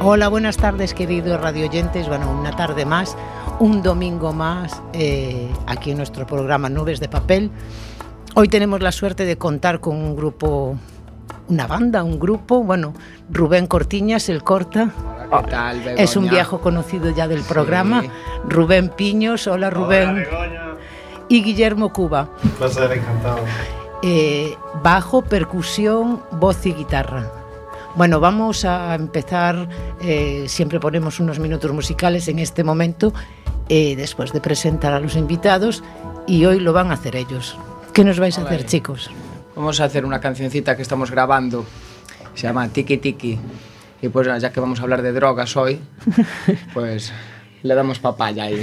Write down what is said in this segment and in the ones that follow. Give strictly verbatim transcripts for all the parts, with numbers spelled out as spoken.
Hola, buenas tardes, queridos radioyentes. Bueno, una tarde más, un domingo más, eh, aquí en nuestro programa Nubes de Papel. Hoy tenemos la suerte de contar con un grupo, una banda, un grupo, bueno, Rubén Cortiñas, el Corta. Hola, ¿qué tal, Begoña? Es un viejo conocido ya del programa. Sí. Rubén Piños, hola Rubén. Hola, Begoña. Y Guillermo Cuba. Un placer, encantado. Eh, bajo, percusión, voz y guitarra. Bueno, vamos a empezar, eh, siempre ponemos unos minutos musicales en este momento, eh, después de presentar a los invitados, y hoy lo van a hacer ellos. ¿Qué nos vais a hacer, chicos? Vamos a hacer una cancioncita que estamos grabando, se llama Tiki Tiki, y pues ya que vamos a hablar de drogas hoy, pues le damos papaya ahí.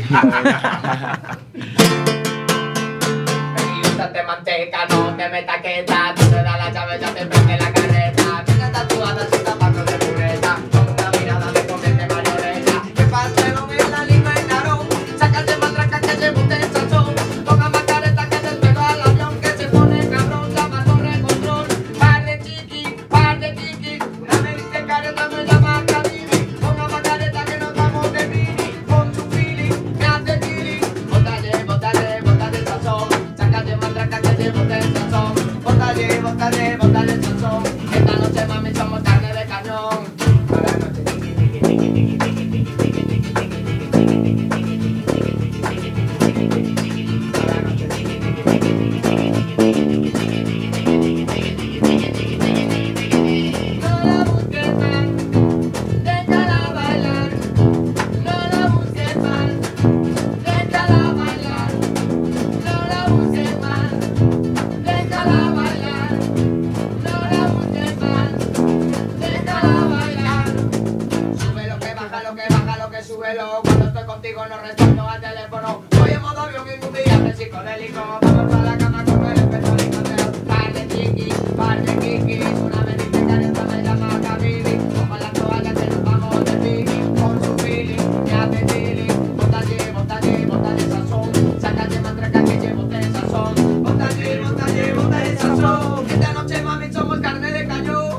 Te manteca, no te meta quieta, tú te das la llave, ya te prende la carreta. Tienes tatuada sin taparlo de pureza, con una mirada de comerte marioneta. Que paseo en la lima y narón, sácate matraca que llevo un sazón. Ponga más careta que del pelo al avión, que se pone cabrón, llama torre control. Par de chiqui, par de chiqui, una me dice careta, me llama Caribe. Ponga más careta que nos vamos de mini, con su feeling, me hace feeling. Bótale, bótale, bótale sazón. Matraca que llevo de sazón, bótale, bótale, bótale sazón. Esta noche mami somos carne de cañón. Para la noche. Cuando estoy contigo no respondo al teléfono. Voy en modo avión y un día psicodélico. Vamos a la cama con el espejo de canteo. Par de chiquis, par de kikis. Una vez dice careta me llama Kabili. Coja la toalla que nos vamos de pili. Con su feeling, me hace feeling. Bótale, bótale, bótale sazón. Sácate matraca que llevo de sazón. Bótale, bótale, bótale sazón. Esta noche mami somos carne de cañón.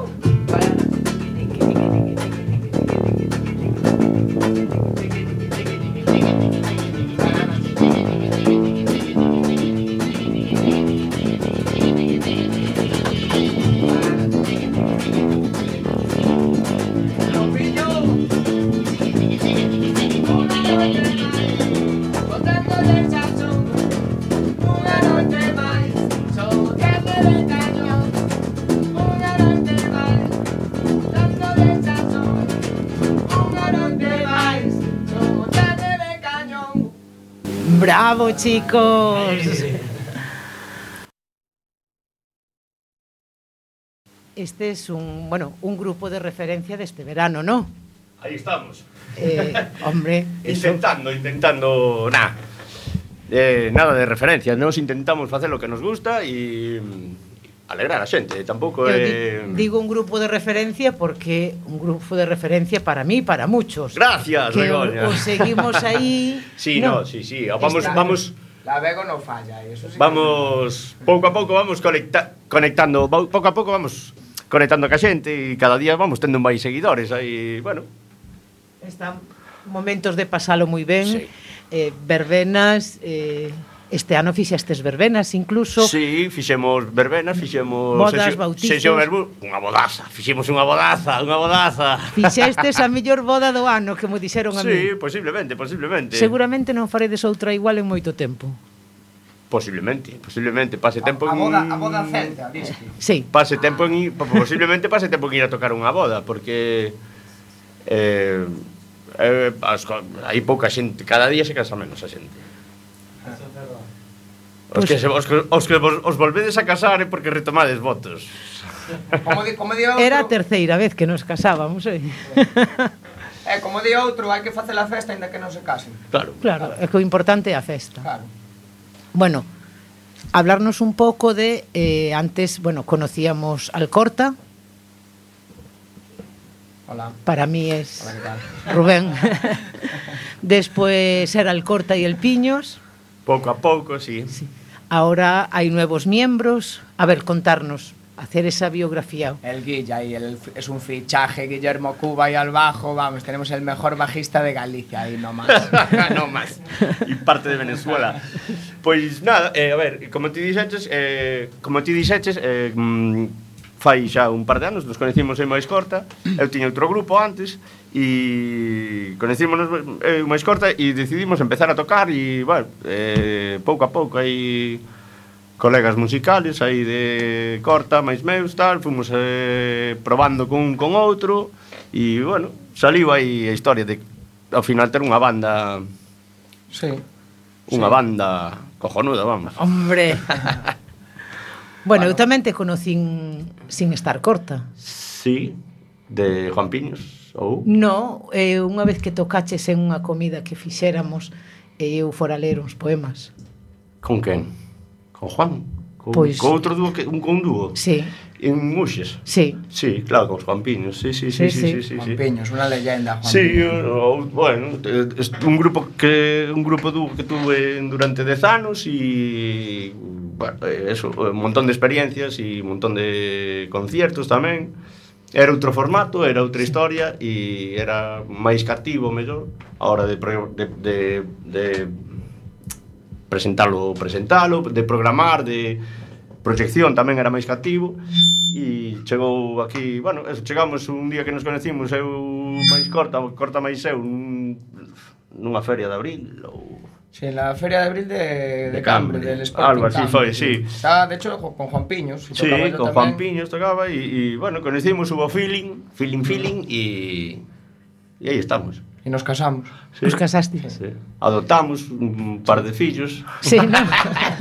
¡Bravo, chicos! Este es un, bueno, un grupo de referencia de este verano, ¿no? Ahí estamos. Eh, hombre... intentando, eso... intentando... Nada. Eh, nada de referencia. Nos intentamos hacer lo que nos gusta y alegrar a xente. Tampouco é... Eh... Digo un grupo de referencia porque un grupo de referencia para mí, para muchos. Gracias, que Begoña. Os seguimos aí... Sí, no, no sí, sí. Vamos, Está, vamos... La Bego no falla. Eso sí vamos... Que... Pouco a pouco vamos conecta... conectando... Pouco a pouco vamos conectando ca xente e cada día vamos tendo máis seguidores. Aí, bueno... Están momentos de pasalo moi ben. Sí. Eh, verbenas... Eh... Este ano fixestes verbenas, incluso. Sí, fixemos verbenas, fixemos... Bodas, sesio, bautizos... Sesio verbo, unha bodaza, fixemos unha bodaza, unha bodaza. Fixestes a mellor boda do ano, que mo dixeron a mí. Sí, posiblemente, posiblemente. Seguramente non faredes outra igual en moito tempo. Posiblemente, posiblemente, pase tempo a, a en... boda, a boda celta, viste? Sí. Pase tempo en... Posiblemente pase tempo en ir a tocar unha boda, porque... Eh, eh, as, hai pouca xente, cada día se casa menos a xente. Os que, se, os, que, os que vos, os volvedes a casar é porque retomades votos. Como di, como di outro, era a terceira vez que nos casábamos, eh? Eh, como di outro, hai que facer a festa ainda que non se casen. Claro. Claro, é que o importante é a festa. Claro. Bueno, hablarnos un pouco de... Eh, antes, bueno, conocíamos al Corta. Hola. Para mí es Hola, ¿qué tal? Rubén. Después era el Corta y el Piños. Pouco a pouco, sí. Sí. Ahora hay nuevos miembros. A ver, contarnos. hacer esa biografía. El Guille ahí, el, es un fichaje, Guillermo Cuba ahí al bajo, vamos, tenemos el mejor bajista de Galicia ahí nomás. No más. E parte de Venezuela. Pois nada, eh, a ver, como ti dixeches, eh, como ti dixeches, eh, mm, fai xa un par de anos, nos conhecimos en máis corta, eu tiña outro grupo antes, e conhecímonos eh, máis corta e decidimos empezar a tocar e, bueno, eh, pouco a pouco aí colegas musicales aí de corta, máis meus, tal, fomos eh, probando con un con outro e, bueno, saliu aí a historia de ao final ter unha banda. Sí. Unha sí. banda cojonuda, vamos. Hombre. Bueno, eu tamén te conocín sin estar corta. Sí, de Juan Piños ou No, eh, unha vez que tocaches en unha comida que fixéramos e eu fora ler uns poemas. con quen? Con Juan? Con, Pois- con outro dúo, que, un, con un dúo? Sí, En Muxes? sí. Sí, claro, con os Juan Piños, sí, sí, sí, Sí, sí, sí. sí, sí, Juan sí. Piños, una leyenda, Juan Sí, Piños. o, bueno, eh, es un grupo que un grupo dúo que tuve durante dez anos e bueno, eh, eso, un montón de experiencias e un montón de conciertos tamén. Era outro formato, era outra historia e era máis cativo, mellor, a hora de pro- de, de, de presentalo, presentalo, de programar, de proyección tamén era máis cativo e chegou aquí, bueno, eso, chegamos un día que nos conhecimos, eu máis corta, corta máis eu nun, nunha feria de abril ou Sí, en la feria de abril de, de, De Cambre, Cambre. del Sporting Algo así Cambre. foi, sí. Estaba, de hecho, con Juan Piños. y sí, tocaba yo con tamén. Juan Piños tocaba e, e bueno, conhecimos, hubo feeling, feeling, feeling e e aí estamos. Y nos casamos. Sí. Os casaste. Sí. Adoptamos un par de fillos. Sí, non?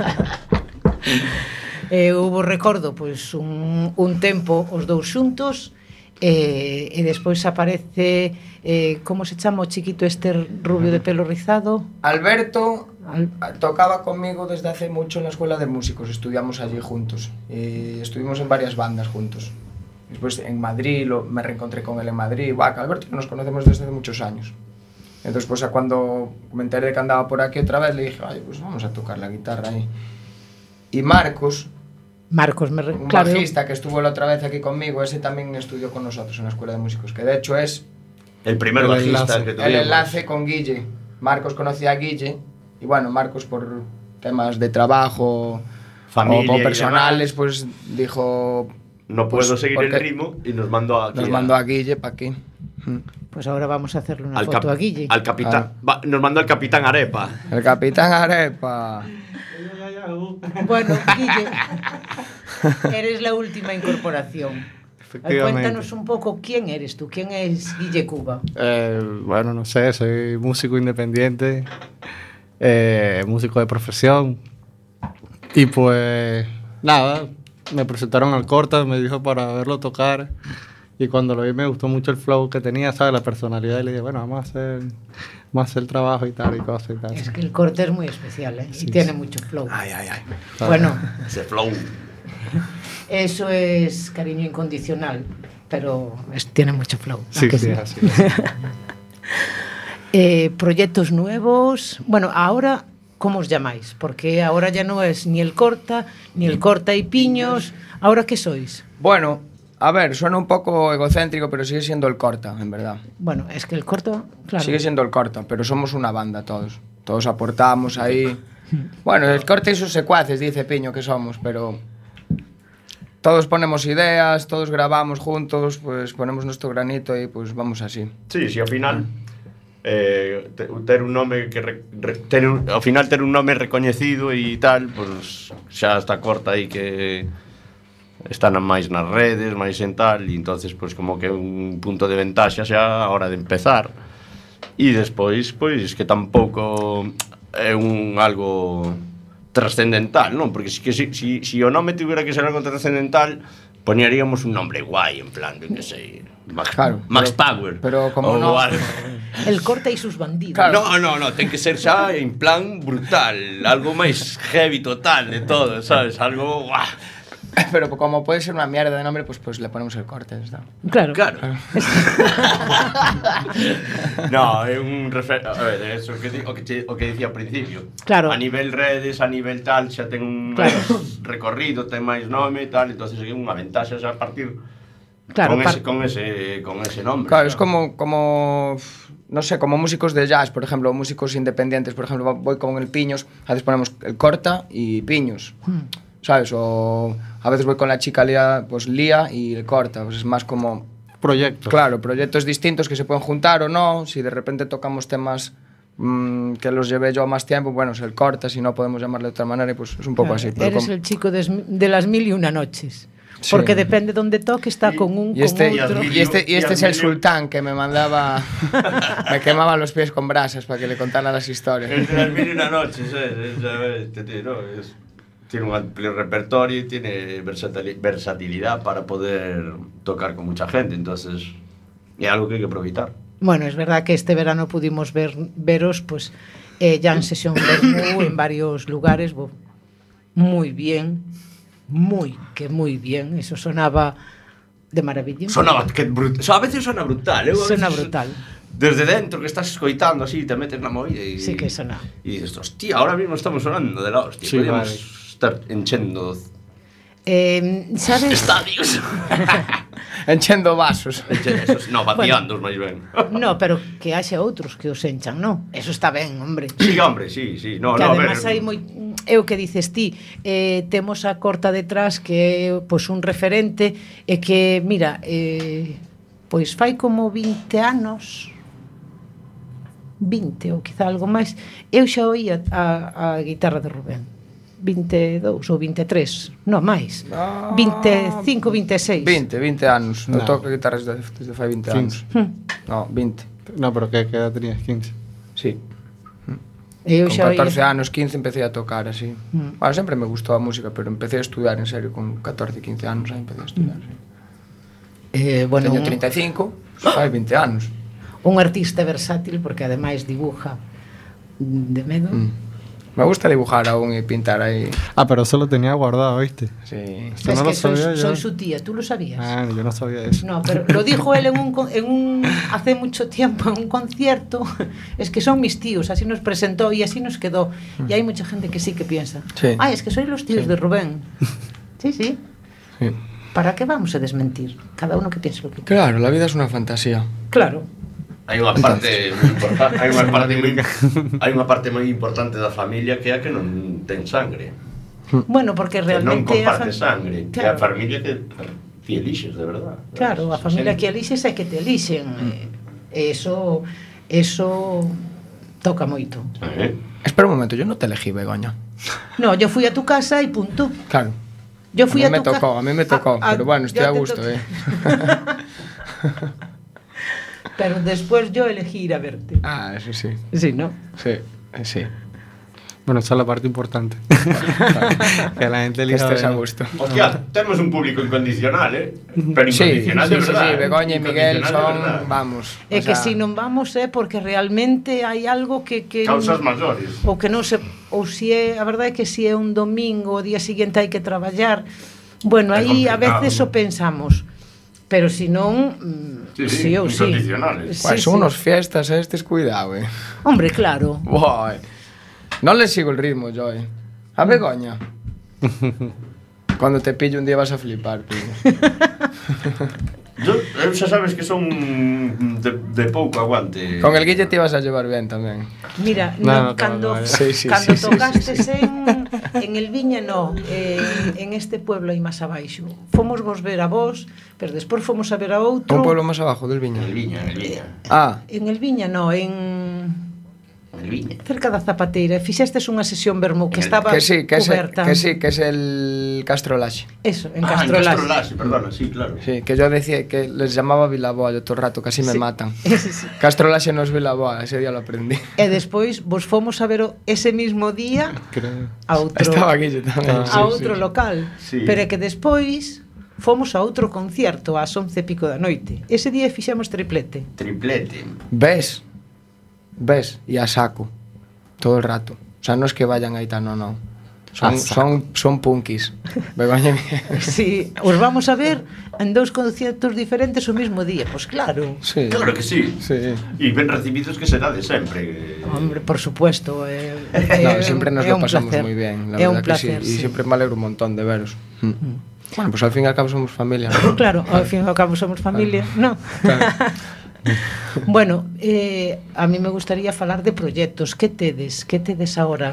eh, hubo recordo pois un, un tempo os dous xuntos eh, e despois aparece eh, como se chama o chiquito este rubio de pelo rizado? Alberto Al- tocaba conmigo desde hace mucho en la escuela de músicos, estudiamos allí juntos, y estuvimos en varias bandas juntos. Después en Madrid, lo, me reencontré con él en Madrid, Buah, que Alberto, que nos conocemos desde hace muchos años. Entonces, pues a cuando me enteré de que andaba por aquí otra vez, le dije, ay, pues vamos a tocar la guitarra ahí. Y Marcos, Marcos, me re... un claro, eu- bajista que estuvo la otra vez aquí conmigo, ese también estudió con nosotros en la escuela de músicos, que de hecho es El primer El bajista enlace. que el tuvimos. enlace con Guille. Marcos conocía a Guille, y bueno, Marcos por temas de trabajo Familia o, y o personales, demás. pues dijo, No puedo Pues, seguir el porque ritmo y nos mandó aquí nos a- mandó a Guille para aquí. Mm. Pues ahora vamos a hacerle una al, foto cap- a Guille. al capitán. Va, nos mandó al capitán Arepa. El Capitán Arepa. Bueno, Guille, eres la última incorporación. Efectivamente. Cuéntanos un poco quién eres tú, quién es Guille Cuba. Eh, bueno, no sé, soy músico independiente, eh, músico de profesión. Y pues, nada, me presentaron al Corta, me dijo para verlo tocar. Y cuando lo vi me gustó mucho el flow que tenía, ¿sabes? La personalidad. Y le dije, bueno, vamos a hacer, vamos a hacer el trabajo y tal y cosas y tal. Es que el corte es muy especial, ¿eh? Y Sí, tiene sí. mucho flow. Ay, ay, ay. Bueno, Ese flow. eso es cariño incondicional, pero es- tiene mucho flow. ¿a Sí, que sí, así. Eh, proyectos nuevos. Bueno, ahora, ¿cómo os llamáis? Porque ahora ya no es ni el Corta, ni el Corta y Piños. ¿Ahora qué sois? Bueno, a ver, suena un poco egocéntrico, pero sigue siendo el Corta, en verdad. Bueno, es que el Corta, claro. Sigue siendo el Corta, pero somos una banda todos. Todos aportamos ahí. Bueno, el Corta y sus secuaces, dice Piño que somos, pero todos ponemos ideas, todos grabamos juntos, pues ponemos nuestro granito y pues vamos así. Sí, sí, ao final eh, te- ter un nome que re, re, ter un, ao final ter un nome recoñecido e tal, pues xa está corta aí que están máis nas redes, máis en tal, e entonces pues como que un punto de ventaxa xa a hora de empezar. E despois, pois que tampouco é un algo trascendental, non? Porque si, que si, si, si o nome tivera que ser algo trascendental, poñeríamos un nombre guai, en plan, de que sei, Max, Claro, Max pero- Power. pero como ou no- algo. El Corta y sus bandidos. Claro. No, no, no, ten que ser xa en plan brutal, algo máis heavy total de todo, sabes? Algo, guau. Pero como puede ser una mierda de nombre, pues, pues le ponemos el corte. ¿Está? Claro. Claro. No, é un refer... A ver, eso que di... o que che... o que dicía ao principio. Claro. A nivel redes, a nivel tal, xa ten un Claro. recorrido, ten máis nome e tal, entonces é unha ventaxa xa a partir Claro, con, par- ese, con ese con ese nombre. Claro, es como, como, no sé, como músicos de jazz, por ejemplo, músicos independientes, por ejemplo, voy con el Piños, a veces ponemos el Corta y Piños, ¿sabes? O a veces voy con la chica Lía, pues Lía y el Corta, pues es más como, Proyectos. claro, proyectos distintos que se pueden juntar o no, si de repente tocamos temas mmm, que los llevé yo más tiempo, bueno, es el Corta, si no podemos llamarle de otra manera, y pues es un poco Claro, así. pero eres como- el chico de, de las mil y una noches. Sí. Porque depende donde toque, está con un, Y este, con otro. y este, y este es el Emilio. sultán que me mandaba, me quemaba los pies con brasas para que le contara las historias. Es de las mil y una noches, eh, es, es, este tío, ¿no? Es, tiene un amplio repertorio y tiene versatili- versatilidad para poder tocar con mucha gente, entonces es algo que hay que aprovechar. Bueno, es verdad que este verano pudimos ver veros pues eh, ya en sesión Bermú en varios lugares, bo, muy bien, muy, que muy bien, eso sonaba de maravilla. Sonaba que brut- o sea, a veces suena brutal, eh? A veces Suena brutal. Desde dentro que estás escoitando así, te metes na movida y Sí que sona. Y dices, hostia, ahora mismo estamos sonando de la hostia, Sí, podemos vale. estar enchendo Eh, sabes? estadios. Enchendo vasos. Enche- esos, no, vaciando máis ben. No, pero que haxa outros que os enchan, non? Eso está ben, hombre. Sí, hombre, sí, sí. No, que no, a además ver. hai moi é o que dices ti, eh, temos a Corta detrás que é pois un referente e que mira, eh, pois fai como vinte anos vinte ou quizá algo máis eu xa oía a, a guitarra de Rubén vinte e dous ou vinte e tres, non máis Ah, vinte e cinco, vinte e seis veinte, veinte anos. No. No. Toco guitarras desde, desde fai veinte anos. quince. No, veinte. No, pero ¿qué, qué edad tenías? quince. Sí. eu Con xa oía catorce anos, quince empecé a tocar así. Mm. Bueno, sempre me gustou a música, pero empecé a estudiar en serio con catorce, quince anos, aí empecé a estudiar. Sí. eh, bueno, Teño un, treinta e cinco, fai veinte anos. un artista versátil porque ademais dibuja de medo. Mm. Me gusta dibujar aún y pintar ahí. Ah, pero eso lo tenía guardado, ¿viste? Sí. Esto Es no que lo soy, sabía yo. soy su tía, ¿tú lo sabías? Ah, yo no sabía eso. No, pero lo dijo él en un, con- en un hace mucho tiempo en un concierto. Es que son mis tíos, así nos presentó y así nos quedó. Y hay mucha gente que sí que piensa, Sí. ay, es que sois los tíos Sí. de Rubén. Sí, sí. Sí. ¿Para qué vamos a desmentir? Cada uno que piense lo que quiera. Claro, la vida es una fantasía. Claro. Hai unha parte moi importante, hai unha parte moi hai unha parte moi importante da familia que é a que non ten sangre. Bueno, porque Que non realmente a comparte fam- sangre, que é a Claro. familia que ti elixes, de verdad. Claro, a familia que elixes é que te elixen. Eh, Eso eso toca moito. Eh? Espera un momento, yo no te elegí, Begoña. No, yo fui a tu casa y punto. Claro. Yo fui a a, mí me tu ca- tocó, a mí me tocó, Ah, ah, pero bueno, estoy yo a te gusto, toqué. eh. Pero después yo elegí ir a verte. Ah, eso sí. Sí, ¿no? Sí, eh, sí. Bueno, esa es la parte importante. Que la gente Que elija estés a ver. gusto. Hostia, tenemos un público incondicional, eh? Pero Sí, sí, incondicional de sí, verdad. sí, eh. Begoña y Miguel Incondicional de son, verdad. vamos. É o que sea, si non vamos é porque realmente hai algo que que Causas mayores. ou que non se ou si é, a verdade é que si é un domingo, o día seguinte hai que traballar. Bueno, É aí a complicado, veces ¿no? o pensamos. Pero si non, mm, Sí, sí, sí, ou sí. incondicionales. Pues son unos fiestas estes, cuidado, eh. Hombre, claro. Buah, eh. No le sigo el ritmo yo, eh. A Begoña. Cuando te pillo un día vas a flipar, tío. Yo, eu xa sabes que son de, de pouco aguante. Con el Guille te ibas a llevar bien tamén. Mira, No, no, no, cando, no, no, sí, sí, cando sí, sí, tocastes en, en el Viña, no, eh, en este pueblo aí máis abaixo. Fomos vos ver a vos, pero despois fomos a ver a outro. Un pueblo más abajo del Viña. En el Viña, en el Viña. Ah, En el Viña, no, en En el Viña. cerca da Zapateira. Fixestes unha sesión Bermú que En el- estaba que sí, que, es, cuberta. que sí, que es el Castro Laxe. Eso, en Ah, en Castrolaxe. Castrolaxe, perdona, sí, claro. Sí, que yo decía que les llamaba Vilaboa yo todo el rato, casi me Sí. matan. Sí, sí. Castro Laxe no es Vilaboa, ese día lo aprendí. E despois vos fomos a ver o- ese mismo día Creo. a outro Estaba Guille tamén. Ah, a outro local. Sí. Pero é que despois fomos a outro concierto ás once e pico da noite. Ese día fixemos triplete. Triplete. ¿Ves? ¿Ves? Y a saco. Todo el rato. O sea, no es que vayan ahí tan, no, no. Son, Ah, son, son punkis. Begoña mía. Sí, os vamos a ver en dous conciertos diferentes o mismo día. Pois claro. Sí. Claro que sí. Sí. E ben recibidos que será de sempre. Hombre, por supuesto. Eh, No, eh, siempre nos é lo un pasamos placer. muy bien, la É un verdad que sí. placer, Y sí. siempre me alegro un montón de veros. Mm. Bueno, pues al fin y al cabo somos familia, ¿no? Claro, ao fin e ao cabo somos familia, non? Bueno, eh, a mí me gustaría falar de proxectos. Que tedes? Que tedes agora?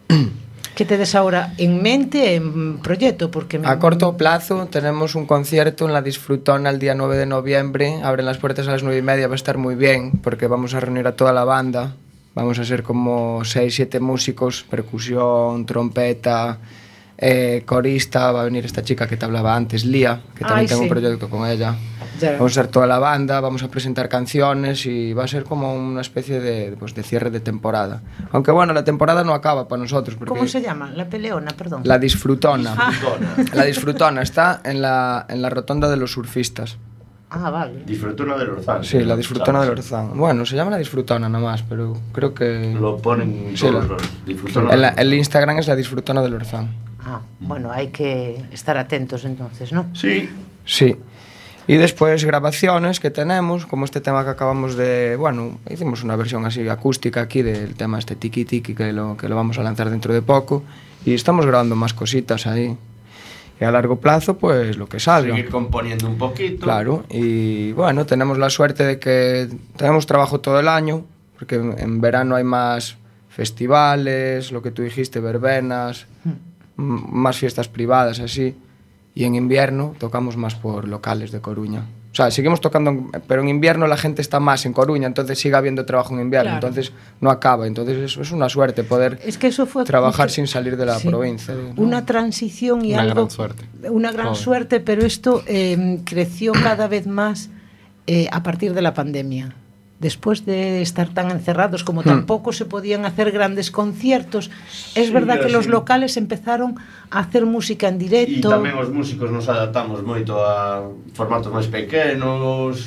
Que tedes agora en mente en proxecto? Porque me... A corto plazo tenemos un concierto en la Disfrutona el día nueve de noviembre. Abren las puertas a las nueve y media, va a estar muy bien porque vamos a reunir a toda la banda. Vamos a ser como seis, siete músicos, percusión, trompeta, eh, corista. Va a venir esta chica que te hablaba antes, Lía, que también Ay, tengo sí. un proyecto con ella. Ya. Vamos a ser toda la banda, vamos a presentar canciones y va a ser como una especie de, pues, de cierre de temporada. Aunque bueno, la temporada no acaba para nosotros. Porque ¿Cómo se llama? La Peleona, perdón. La Disfrutona. Ah. La Disfrutona está en la, en la rotonda de los surfistas. Ah, vale. Disfrutona del Orzán. Sí, la Disfrutona del Orzán. Orzán. Bueno, se llama la Disfrutona nada más, pero creo que... Lo ponen Sí, todos la- los Disfrutona. en la- el Instagram es la Disfrutona del Orzán. Ah, bueno, hay que estar atentos entonces, ¿no? Sí. Sí. Y después grabaciones que tenemos, como este tema que acabamos de... Bueno, hicimos una versión así acústica aquí del tema este Tiki Tiki, que lo, que lo vamos a lanzar dentro de poco. Y estamos grabando más cositas ahí. Y a largo plazo, pues lo que salga. Seguir componiendo un poquito. Claro, y bueno, tenemos la suerte de que tenemos trabajo todo el año, porque en, en verano hay más festivales, lo que tú dijiste, verbenas, m- más fiestas privadas, así. Y en invierno tocamos más por locales de Coruña. O sea, seguimos tocando, en- pero en invierno la gente está más en Coruña, entonces sigue habiendo trabajo en invierno, Claro. entonces no acaba. Entonces eso es una suerte poder Es que eso fue trabajar que- sin salir de la sí, provincia. ¿no? Una transición y Una algo, gran suerte. una gran Joder. suerte, pero esto eh, creció cada vez más eh, a partir de la pandemia. Después de estar tan encerrados, como tampoco se podían hacer grandes conciertos, es Sí, verdad que así. los locales empezaron a hacer música en E directo. tamén os músicos nos adaptamos moito a formatos máis pequenos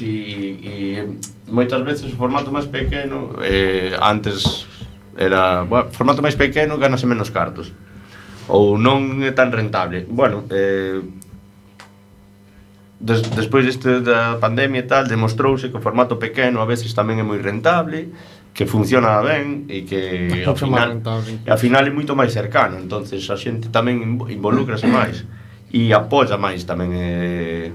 e, e moitas veces o formato máis pequeno eh, antes era, bueno, formato máis pequeno ganase menos cartos ou non é tan rentable. Bueno, eh, des, despois deste da pandemia e tal demostrouse que o formato pequeno a veces tamén é moi rentable, que funciona ben e que ao Mucho final, máis rentable. e ao final é moito máis cercano, entonces a xente tamén invo- involúcrase máis e apoia máis tamén eh,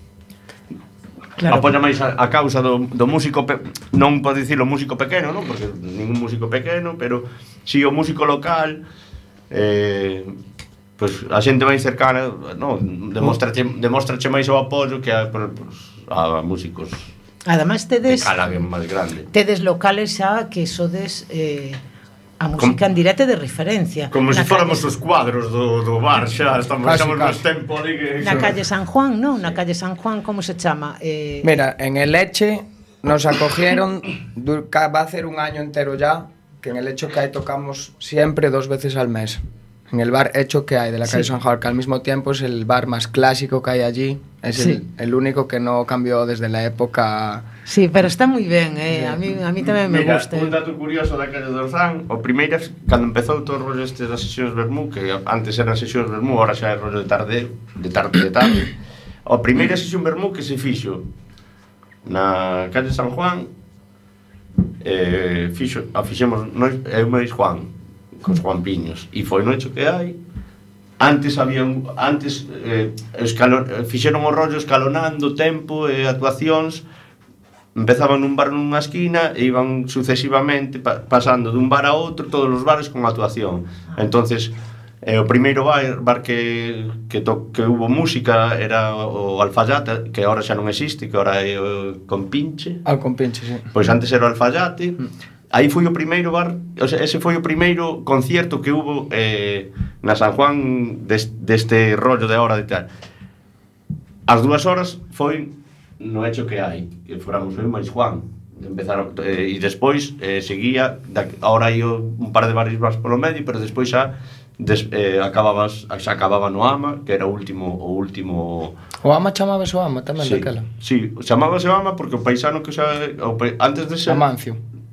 Claro. apoia máis a, a causa do, do músico pe, non pode dicir o músico pequeno, non? Porque ningún músico pequeno, pero si o músico local eh, pues a xente máis cercana, non, demóstrache, demóstrache máis o apoio que a, pues, a músicos Además de tedes cala máis grande. tedes locales xa que sodes eh, a música en directo de referencia. Como Na se fóramos calle- os cuadros do, do bar, xa estamos Casi, estamos casi. máis tempo ali que Na calle San Juan, non? Na calle San Juan, como se chama? Eh, Mira, en el Leche nos acogieron, du- ca- va a hacer un año entero ya, que en el Hecho que hay tocamos siempre dos veces al mes. En el bar Hecho que hay de la calle Sí. San Juan, que al mismo tiempo es el bar más clásico que hay allí. Es Sí. el, el único que no cambió desde la época... Sí, pero está moi ben, eh. A mí a mí tamén me Mira, gusta. un dato curioso da calle do Orzán, o primeiro, cando empezou todo o rollo este das sesións Vermú, que antes eran sesións Vermú, ahora xa é rollo de tarde, de tarde de tarde, a primeira sesión Vermú que se fixo na calle San Juan, eh, fixo, a fixemos nós, eu me Juan, cos Juan Piños, e foi no Hecho que hai. Antes había un, antes eh, escalon, fixeron o rollo escalonando tempo e actuacións. Empezaban nun bar nunha esquina e iban sucesivamente pa, pasando dun bar a outro, todos os bares con actuación. Entonces, eh, o primeiro bar, bar que, que, to, que hubo música era o Alfayate, que agora xa non existe, que agora é o Compinche. Al compinche, sí. Pois antes era o Alfayate. Aí foi o primeiro bar, o sea, ese foi o primeiro concierto que hubo eh, na San Juan des, deste rollo de hora de tal. As dúas horas foi no Hecho que hai, que foramos eu máis Juan. Empezaron, eh, e despois eh, seguía, da, ahora hai o- un par de bares más polo medio, pero despois xa des, eh, acababas, xa acababa no Ama, que era o último o último O ama chamabas o ama tamén sí, daquela. sí, chamábase Ama porque o paisano que xa o, pa- antes de ser Amancio.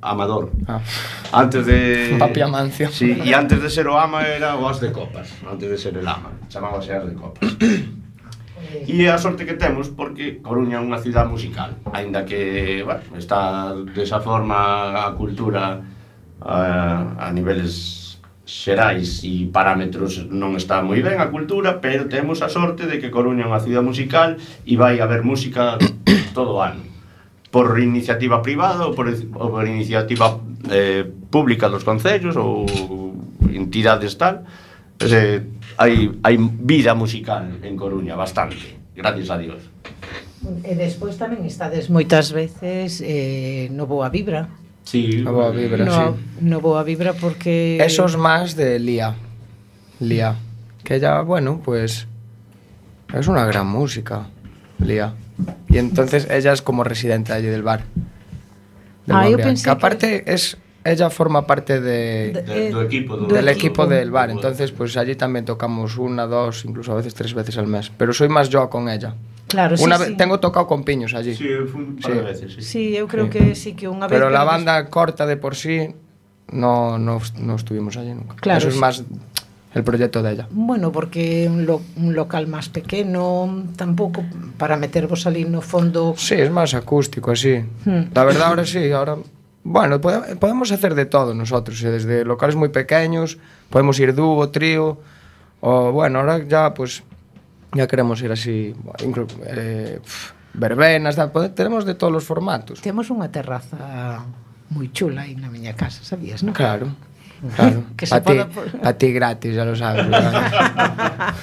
amador. Ah. Antes de... Papi Amancio. Sí, e antes de ser o ama era o as de copas. Antes de ser el ama, chamábase as de copas. E a sorte que temos porque Coruña é unha cidade musical, aínda que, bueno, está desa forma a cultura a, a niveles xerais e parámetros non está moi ben a cultura, pero temos a sorte de que Coruña é unha cidade musical e vai haber música todo o ano, por iniciativa privada ou por, ou por iniciativa eh, pública dos concellos ou entidades tal. Eh, hai, hai vida musical en Coruña, bastante, gracias a Dios. E despois tamén estades moitas veces eh, no Boa Vibra. Sí, A boa vibra, no, sí. no Boa Vibra porque... Esos más de Lía. Lía. Que ella, bueno, pues... Es una gran música, Lía. Y entonces ella es como residente allí del bar. Del Ah, yo Mambián. pensé Que aparte es... Ella forma parte de... De- De, do equipo do, del equipo. equipo del bar, entonces pues allí también tocamos una, dos, incluso a veces tres veces al mes. Pero soy más yo con ella. Claro, sí, Una sí. vez tengo tocado con Piños allí. Sí, fue un par de veces, sí. Sí, eu creo Sí. que sí que unha vez... Pero la des- banda corta de por sí no, no, no estuvimos allí nunca. Claro, Eso es sí. más el proyecto de ella. Bueno, porque un, lo, un local máis pequeno, tampouco para metervos ali no fondo... Sí, es más acústico así. Hmm. La verdad ahora sí, ahora... Bueno, pode- podemos hacer de todo nosotros, eh, desde locales muy pequeños, podemos ir dúo, trío, o bueno, ahora ya pues ya queremos ir así, inclu- eh, pf, verbenas, tal, pode- tenemos de todos los formatos. Temos unha terraza moi chula aí na miña casa, sabías, non? Claro, claro. Que se a, ti, poda por- a ti gratis, ya lo sabes. ¿verdad?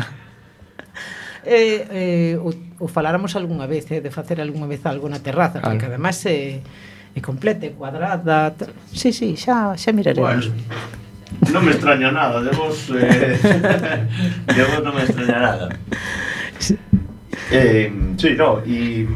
Eh, eh, o, o faláramos algunha vez, eh, de facer algunha vez algo na terraza, Claro. porque ademais é, é completa, é cuadrada, t- sí, sí, xa, xa miraremos. Bueno, non me extraña nada, de vos eh, de vos non me extraña nada. Eh, sí, no, e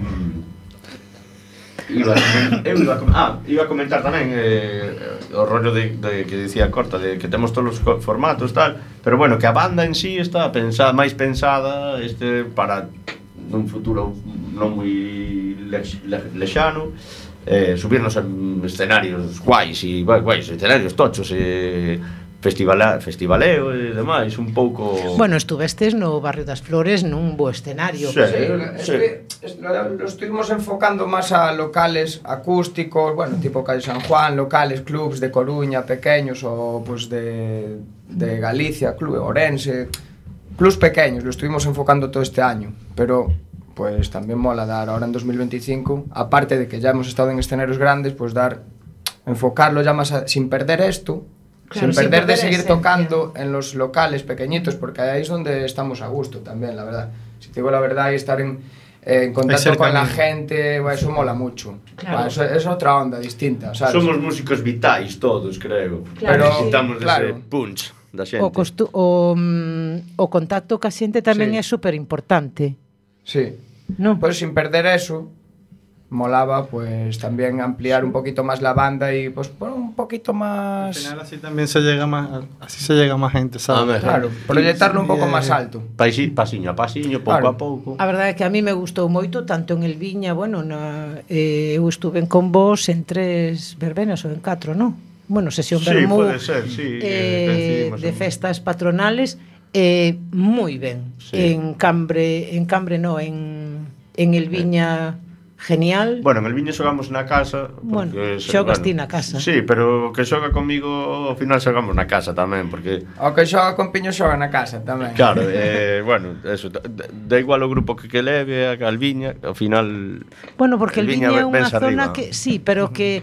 iba a, eu iba a, ah, iba a comentar tamén eh, o rollo de, de que dicía Corta, de que temos todos os co- formatos tal, pero bueno, que a banda en sí está pensada, máis pensada este para nun futuro non moi lex, le, lexano, eh, subirnos en escenarios guais e guais, guais escenarios tochos e festivala, festivaleo e demais, un pouco... Bueno, estuvestes no Barrio das Flores nun bo escenario. Sí. Sí, es que lo, lo estuvimos enfocando más a locales acústicos, bueno, tipo Calle San Juan, locales, clubs de Coruña, pequeños, o pues de, de Galicia, club Orense, clubs pequeños, lo estuvimos enfocando todo este año, pero pues también mola dar ahora en dos mil veinticinco, aparte de que ya hemos estado en escenarios grandes, pues dar, enfocarlo ya más a, sin perder esto, Claro, sin sin perder de perder seguir esencia. tocando en los locales pequeñitos, porque ahí es donde estamos a gusto también, la verdad. Si te digo la verdad, y estar en, eh, en contacto con la gente, bueno, eso mola mucho. Claro. Bueno, eso es otra onda distinta, ¿sabes? Somos músicos vitais todos, creo. Claro, Pero sí. necesitamos Claro. dese punch da xente. O, costu o, mm, o contacto ca xente tamén Sí. é super importante, Sí. non? Pues sin perder eso, molaba pues también ampliar un poquito más la banda y pues poner un poquito Al más... final así también se llega más, así se llega más gente, Ah, ¿sabes? Claro, proyectarlo un poco Bien. más alto. Paisi, pasiño a pasiño, pouco Claro. a pouco. A verdade é que a mí me gustou moito, tanto en el Viña, bueno, na, eh, eu estuve con vos en tres verbenas ou en catro, non? Bueno, sesión Sí, vermú pode ser, sí, eh, coincidimos de en- festas patronales, eh, moi ben. Sí. En Cambre, en Cambre no, en, en el Viña genial. Bueno, en el Viña xogamos na casa. Bueno, porque, xogas ti na casa. Sí, pero o que xoga comigo ao final xogamos na casa tamén, porque O que xoga con Piño xoga na casa tamén. claro, eh, bueno, eso, da, da igual o grupo que que leve a Viña, ao final Bueno, porque el el Viña Viña é unha vense zona arriba. que sí, pero que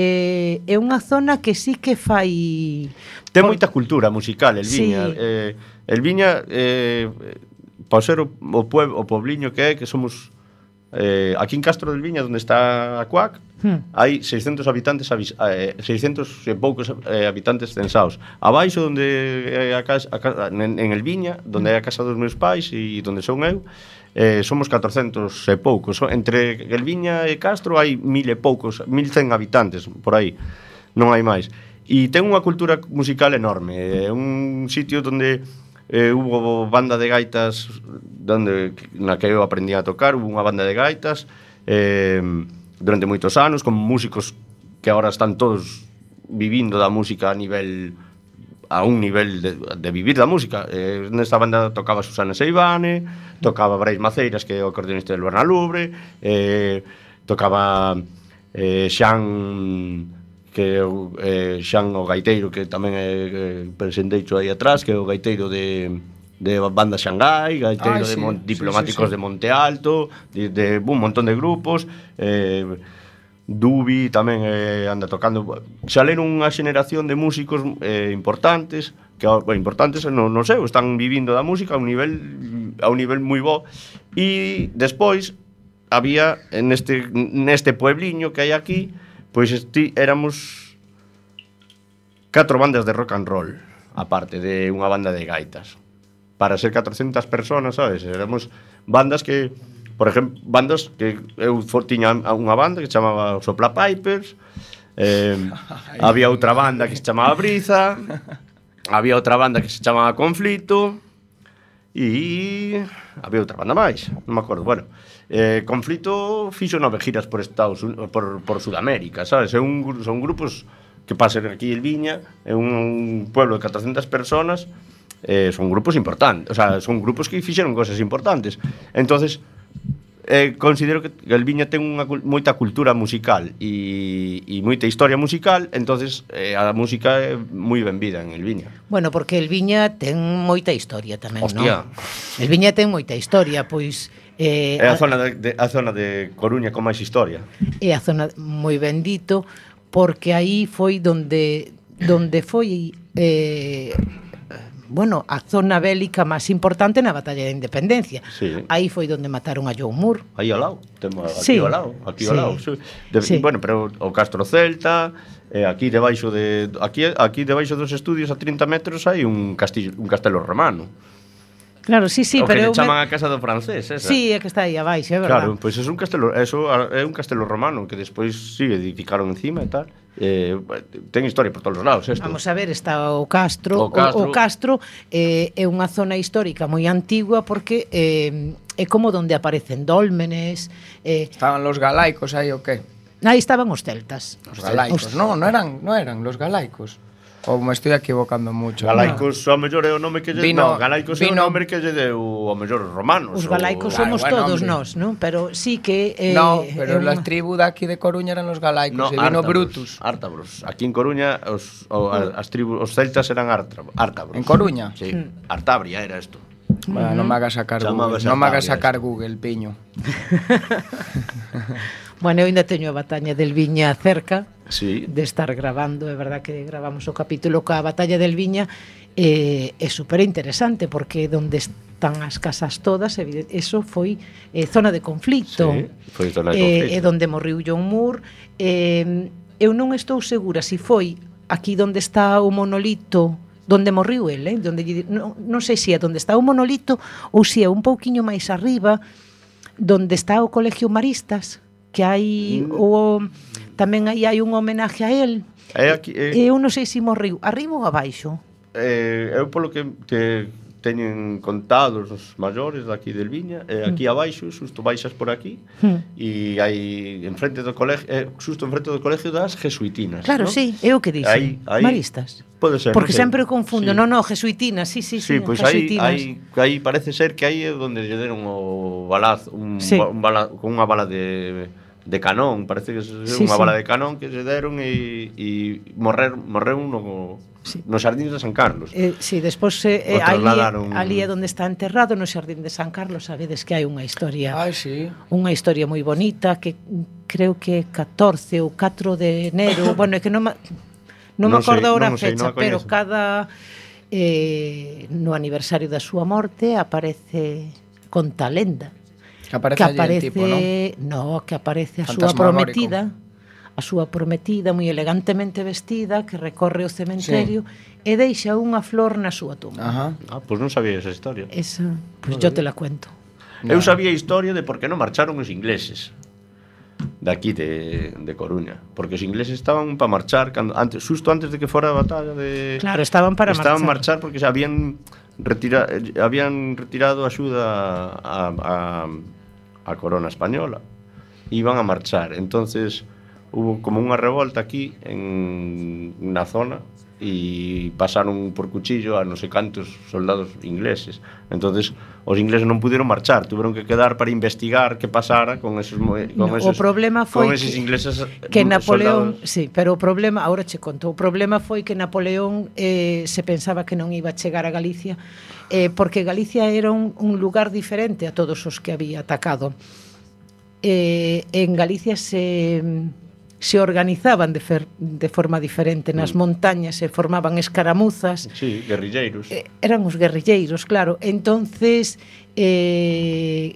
eh, é unha zona que sí que fai ten por- moita cultura musical el Sí. Viña. Eh, el Viña eh, para ser o, o, pueblo, o pobliño que é, que somos eh, aquí en Castro del Viña, onde está a Cuac, Hmm. hai seiscentos habitantes avis, eh, seiscentos e poucos eh, habitantes censados. Abaixo onde é a casa a, ca- en, en el Viña, onde é a casa dos meus pais e onde son eu, eh, somos catrocentos e poucos. So- Entre el Viña e Castro hai mil e poucos, mil cen habitantes por aí. Non hai máis. E ten unha cultura musical enorme. É un sitio onde eh, hubo banda de gaitas donde, na que eu aprendí a tocar, hubo unha banda de gaitas eh, durante moitos anos con músicos que ahora están todos vivindo da música a nivel a un nivel de, de vivir da música. Eh, nesta banda tocaba Susana Seivane, tocaba Brais Maceiras, que é o acordeonista del Luarna Lubre, eh, tocaba eh, Xan, que é o, eh, Xan o gaiteiro, que tamén é eh, presenteixo aí atrás, que é o gaiteiro de, de banda Xangai, gaiteiro Ai, de sí, mon, sí, diplomáticos sí, sí. de Monte Alto, de, de un montón de grupos, eh, Dubi tamén eh, anda tocando. Saleron unha xeneración de músicos eh, importantes, que bueno, importantes non, non sei, están vivindo da música a un nivel a un nivel moi bo. E despois había neste neste puebliño que hai aquí, pois esti, éramos catro bandas de rock and roll, aparte de unha banda de gaitas. Para ser catrocentas personas, sabes? Éramos bandas que, por exemplo, bandas que eu tiña unha banda que se chamaba Sopla Pipers, eh, había outra banda que se chamaba Briza, había outra banda que se chamaba Conflito e había outra banda máis, non me acordo. Bueno, eh, Conflito fixo nove giras por Estados Unidos, por, por Sudamérica, sabes? É un, son grupos que pasan aquí en Viña, é un pueblo de catrocentas personas, eh, son grupos importantes, o sea, son grupos que fixeron cosas importantes. Entonces, eh, considero que el Viña ten unha moita cultura musical e, e moita historia musical, entonces eh, a música é moi ben vida en el Viña. Bueno, porque el Viña ten moita historia tamén, Hostia. non? El Viña ten moita historia, pois eh, É a zona de, de, a zona de Coruña con máis historia. é a zona moi bendito, porque aí foi donde donde foi eh, bueno, a zona bélica máis importante na batalla de Independencia. Sí. Aí foi donde mataron a Joe Moore. Aí ao lado, temos aquí Sí. ao lado, aquí ao Sí. lado. Sí. De, Sí. Bueno, pero o Castro Celta, eh, aquí debaixo de aquí aquí debaixo dos estudios a trinta metros hai un castillo, un castelo romano. Claro, sí, sí, o que pero le eu chaman me... a casa do francés, esa. Sí, é que está aí abaixo, é verdade. Claro, pois pues é un castelo, eso é un castelo romano que despois sí edificaron encima e tal. Eh, ten historia por todos os lados esto. Vamos a ver, está o Castro. O Castro. O, o Castro eh, é unha zona histórica moi antigua porque eh, é como donde aparecen dólmenes. Eh, Estaban los galaicos aí o qué? aí estaban os celtas. Los galaicos, Os- no, no eran, no eran los galaicos. Ou me estoy equivocando mucho. Galaicos, ao mellor é o nome que lle Vino- no, Galaicos é o vino- nome que lle deu ao mellor os romanos. Os ou- galaicos Claro, somos bueno, todos hombre. nós, non? Pero sí que eh, No, é pero las unha- tribus de aquí de Coruña eran los galaicos, No, e vino ártabros, Brutus. Ártabros. Aquí en Coruña os, o, as tribus, os celtas eran ártabros. ártabros. En Coruña? Sí, Artabria era isto. Bueno, non me hagas sacar Google, Chamábase non me hagas Artabria, sacar Google, piño. Bueno, eu ainda teño a batalla del Viña cerca Sí. de estar grabando, é verdad que gravamos o capítulo ca batalla del Viña, eh, é super interesante porque donde están as casas todas, evidente, eso foi eh, zona de conflicto. Sí, foi zona de eh, conflicto. É donde morriu John Moore. Eh, eu non estou segura se si foi aquí donde está o monolito donde morriu el, eh? Donde, lle- non, non sei se é donde está o monolito ou se é un pouquiño máis arriba donde está o Colegio Maristas, que hai Mm. o tamén aí hai un homenaje a él. É aquí, é, E eu non sei se morriu arriba ou abaixo. eh, eu polo que te teñen contados os maiores daqui del Viña, eh, aquí abaixo, xusto baixas por aquí, Mm. e hai enfrente do colegio, eh, xusto enfrente do colegio das jesuitinas. Claro, ¿no? sí, é o que dixen. Aí- aí- Maristas. Pode ser. Porque non sei. sempre confundo. Sí. No, no, jesuitinas, sí, sí, sí. Sí, pois aí, jesuitinas. aí, aí parece ser que aí é onde lle deron o balazo, un, Sí. ba- un bala, con unha bala de, de canón, parece que é Sí, unha sí. bala de canón que se deron e, e morrer, morreu no, Sí. no Xardín de San Carlos. Eh, sí, despois eh, eh, O ali, trasladaron- ali é onde está enterrado no Xardín de San Carlos, sabedes que hai unha historia Ai, sí. unha historia moi bonita que creo que é catorce ou catro de enero, bueno, é que non ma, non me Non sei, acordo ahora a non sei, fecha, non a pero coñezo. cada eh, no aniversario da súa morte aparece conta a lenda Que aparece que allí aparece, el tipo, ¿no? no, que aparece a súa Fantasmagórico. prometida, a súa prometida moi elegantemente vestida que recorre o cementerio e deixa unha flor na súa tumba. Ajá. Ah, pois non sabía esa historia. Esa, pues yo te la cuento. Eu sabía a historia de por que non marcharon os ingleses daqui de, de Coruña, porque os ingleses estaban para marchar cando, antes, xusto antes de que fora a batalla de Claro, estaban para estaban marchar. marchar porque se habían retira, eh, habían retirado axuda a, a, a corona española, iban a marchar. Entonces hubo como unha revolta aquí en na zona e pasaron por cuchillo a non sei cantos soldados ingleses. Entonces os ingleses non puderon marchar, tuveron que quedar para investigar que pasara con esos con no, esos o problema foi con esos que, ingleses que Napoleón, soldados. sí, pero o problema, agora che conto, o problema foi que Napoleón eh, se pensaba que non iba a chegar a Galicia, eh, porque Galicia era un, un lugar diferente a todos os que había atacado. Eh, en Galicia se se organizaban de, fer, de forma diferente nas mm. montañas, se formaban escaramuzas. Sí, guerrilleiros. Eh, eran os guerrilleiros, claro. Entonces eh,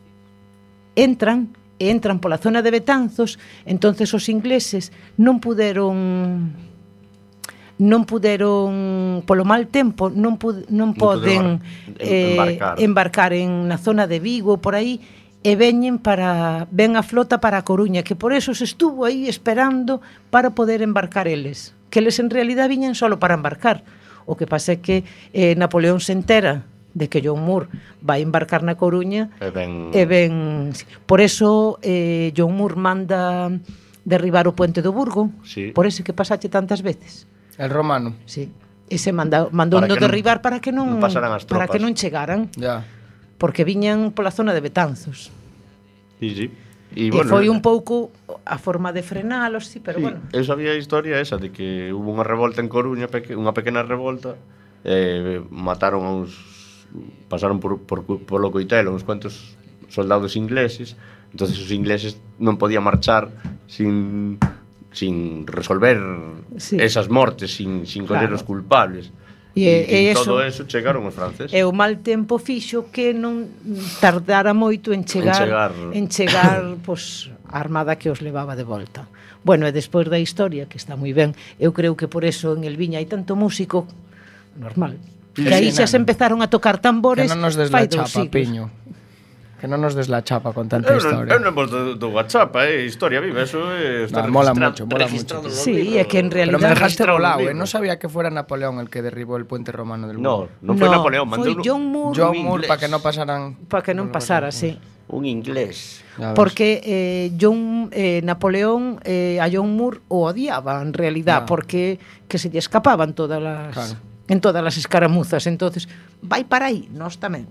entran entran pola zona de Betanzos, entonces os ingleses non puderon non puderon polo mal tempo, non pu, non poden non eh, embarcar. embarcar en na zona de Vigo por aí, e veñen para ven a flota para a Coruña, que por eso se estuvo aí esperando para poder embarcar eles, que eles en realidad viñan solo para embarcar. O que pasa é que eh, Napoleón se entera de que John Moore vai embarcar na Coruña e ben, e ben por eso eh, John Moore manda derribar o puente do Burgo, sí. Por ese que pasache tantas veces. El romano. Sí. Ese manda, mandou no derribar para que non, non pasaran as tropas. para que non chegaran. Ya. Porque viñan pola zona de Betanzos. Sí, sí. E, E bueno, foi un pouco a forma de frenalos, sí, pero sí, bueno. Eu sabía a historia esa de que hubo unha revolta en Coruña, peque, unha pequena revolta, eh, mataron a uns, pasaron por, por, polo Coitelo uns cuantos soldados ingleses, entonces os ingleses non podían marchar sin sin resolver sí. esas mortes, sin, sin coller Claro. os culpables. E, E, e e todo eso, eso chegaron os franceses. e o mal tempo fixo que non tardara moito en chegar En chegar. en chegar pois, a armada que os levaba de volta. Bueno, e despois da historia, que está moi ben, eu creo que por eso en El Viña hai tanto músico normal. Sí, Que aí sí, xa nano. se empezaron a tocar tambores. Que non nos des fai la dous chapa, siglos. Piño. Que non nos des la chapa con tanta Eu non, historia. eu non vos do, do WhatsApp, eh, historia viva, eso é está No, mola registrado- mucho, mola registrado mucho. no Sí, libro. é que en Pero realidad me dejaste registrado volado, no eh. libro. No sabía que fuera Napoleón el que derribó el puente romano del No, Burgo. non foi Napoleón, mandou foi John Moore John un Moore inglés. para que no pasaran. para que non pasara, sí. un inglés. Ya ves. Porque eh, John eh, Napoleón eh, a John Moore o odiaba en realidad, Ya. porque que se lle escapaban todas las Claro. en todas las escaramuzas, entonces vai para aí, nós tamén.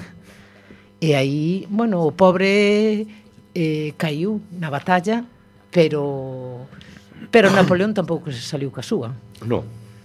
E aí, bueno, o pobre eh, caiu na batalla, pero pero Napoleón tampouco se saliu ca súa. No.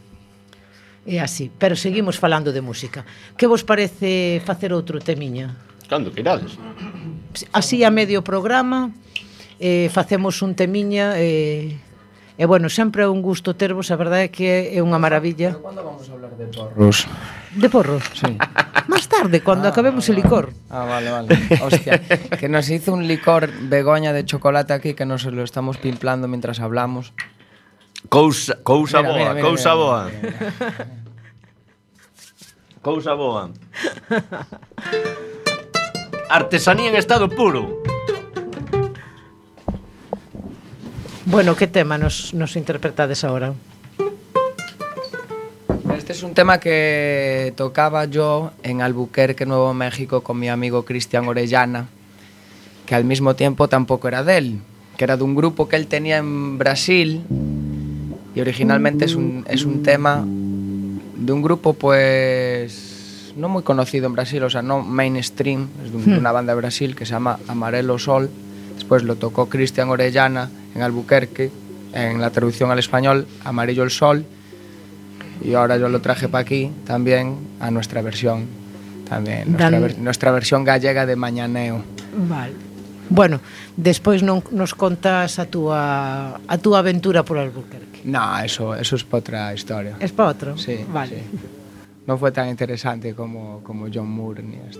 É así, pero seguimos falando de música. Que vos parece facer outro temiña? Cando que irades? Así a medio programa eh, facemos un temiña e, e bueno, sempre é un gusto tervos, a verdade é que é unha maravilla. ¿Cuándo vamos a hablar de porros? De porro? Sí. Más tarde, cuando Ah, acabemos el licor. Ah, vale, vale. Hostia, que nos hizo un licor Begoña de chocolate aquí que nos lo estamos pimplando mientras hablamos. Cousa, cousa Mira, boa, mira, mira, cousa mira, boa. mira, mira. Cousa boa. Artesanía en estado puro. Bueno, que tema nos, nos interpretades ahora? Este es un tema que tocaba yo en Albuquerque, Nuevo México, con mi amigo Cristian Orellana, que al mismo tiempo tampoco era de él, que era de un grupo que él tenía en Brasil, y originalmente es un, es un tema de un grupo pues no muy conocido en Brasil, o sea, no mainstream, es de, un, de una banda de Brasil que se llama Amarelo Sol. Después lo tocó Cristian Orellana en Albuquerque, en la traducción al español, Amarillo el Sol. Y ahora yo lo traje para aquí también a nuestra versión, también nuestra, Dan... ver, nuestra versión gallega de Mañaneo. Vale. Bueno, despois non nos contas a túa a túa aventura por Albuquerque. No, eso, eso es para otra historia. Es para outro? Sí, vale. sí. No fue tan interesante como, como John Moore ni esto.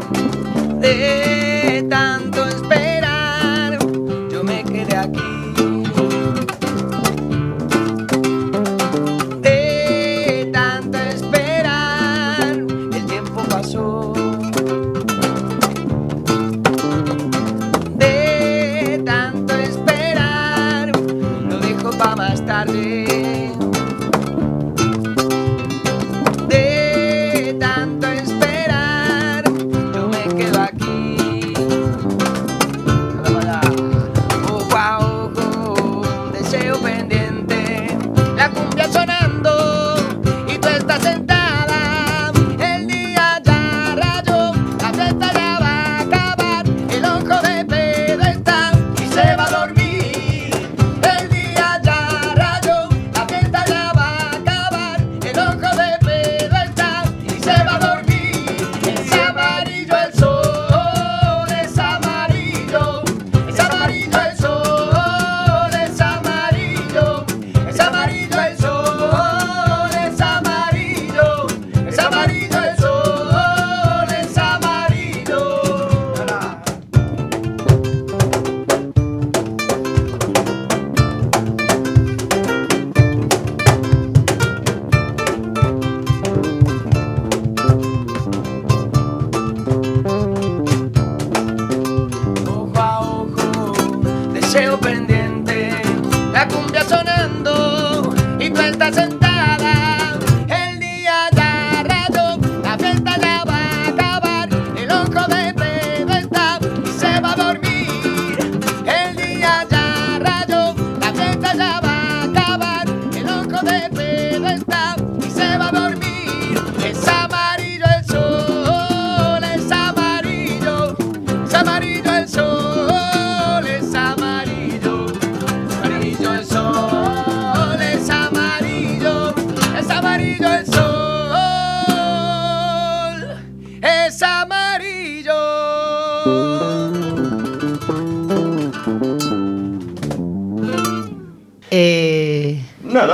De tanto esperar, yo me quedé aquí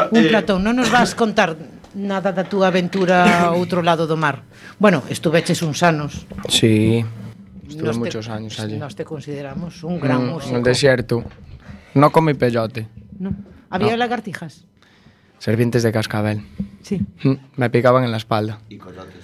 Bueno, Un eh, platón, non nos vas contar nada da túa aventura ao outro lado do mar. Bueno, estuveches uns anos. Sí, estuve Nos te- muchos años allí. Nos te consideramos un gran Mm, músico. en el desierto. No con mi peyote. ¿No? ¿Había No. lagartijas? Serpientes de cascabel. Sí. Mm, Me picaban en la espalda. Y coyotes.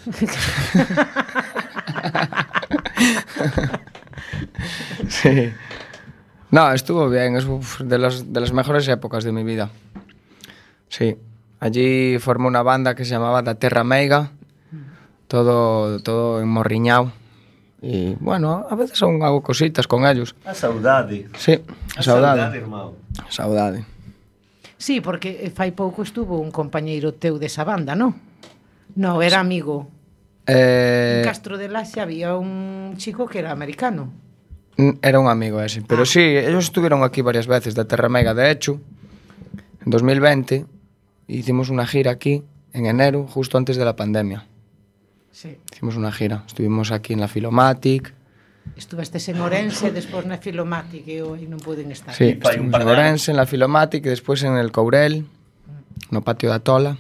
Sí. No, estuvo bien. Es uf, de, las, de las mejores épocas de mi vida. Sí. Allí formé una banda que se llamaba Da Terra Meiga. Todo, todo enmorriñao. Y bueno, a veces aún hago cositas con ellos. A saudade. Sí, A saudade. irmão. Saudade. Sí, porque eh, fai pouco estuvo un compañeiro teu desa banda, non? No, era amigo. En Eh, Castro de Laxe había un chico que era americano. Mm, Era un amigo ese. Pero sí, ellos estuvieron aquí varias veces, de Terra Mega. De hecho, en dos mil veinte hicimos una gira aquí, en enero, justo antes de la pandemia. Sí. Hicimos una gira. Estuvimos aquí en la Filomatic. Estuvestes en Orense, despois na Filomatic e eu aí non poden estar. Sí, fai un estuvimos par en de Orense, en la Filomatic, y después en el Courel, no patio da Tola.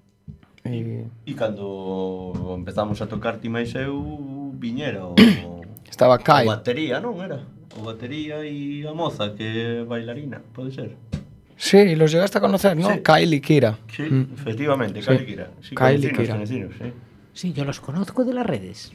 Y E cando empezamos a tocar ti máis eu viñera o, estaba o Kai. batería, non era? O batería e a moza que é bailarina, pode ser? Sí, los llegaste a conocer, ¿no? Sí. Kyle y Kira. Sí, Mm. efectivamente, Sí. Kylie Kira. Sí, Kylie conocinos, Kira. conocinos, sí. Sí, yo los conozco de las redes.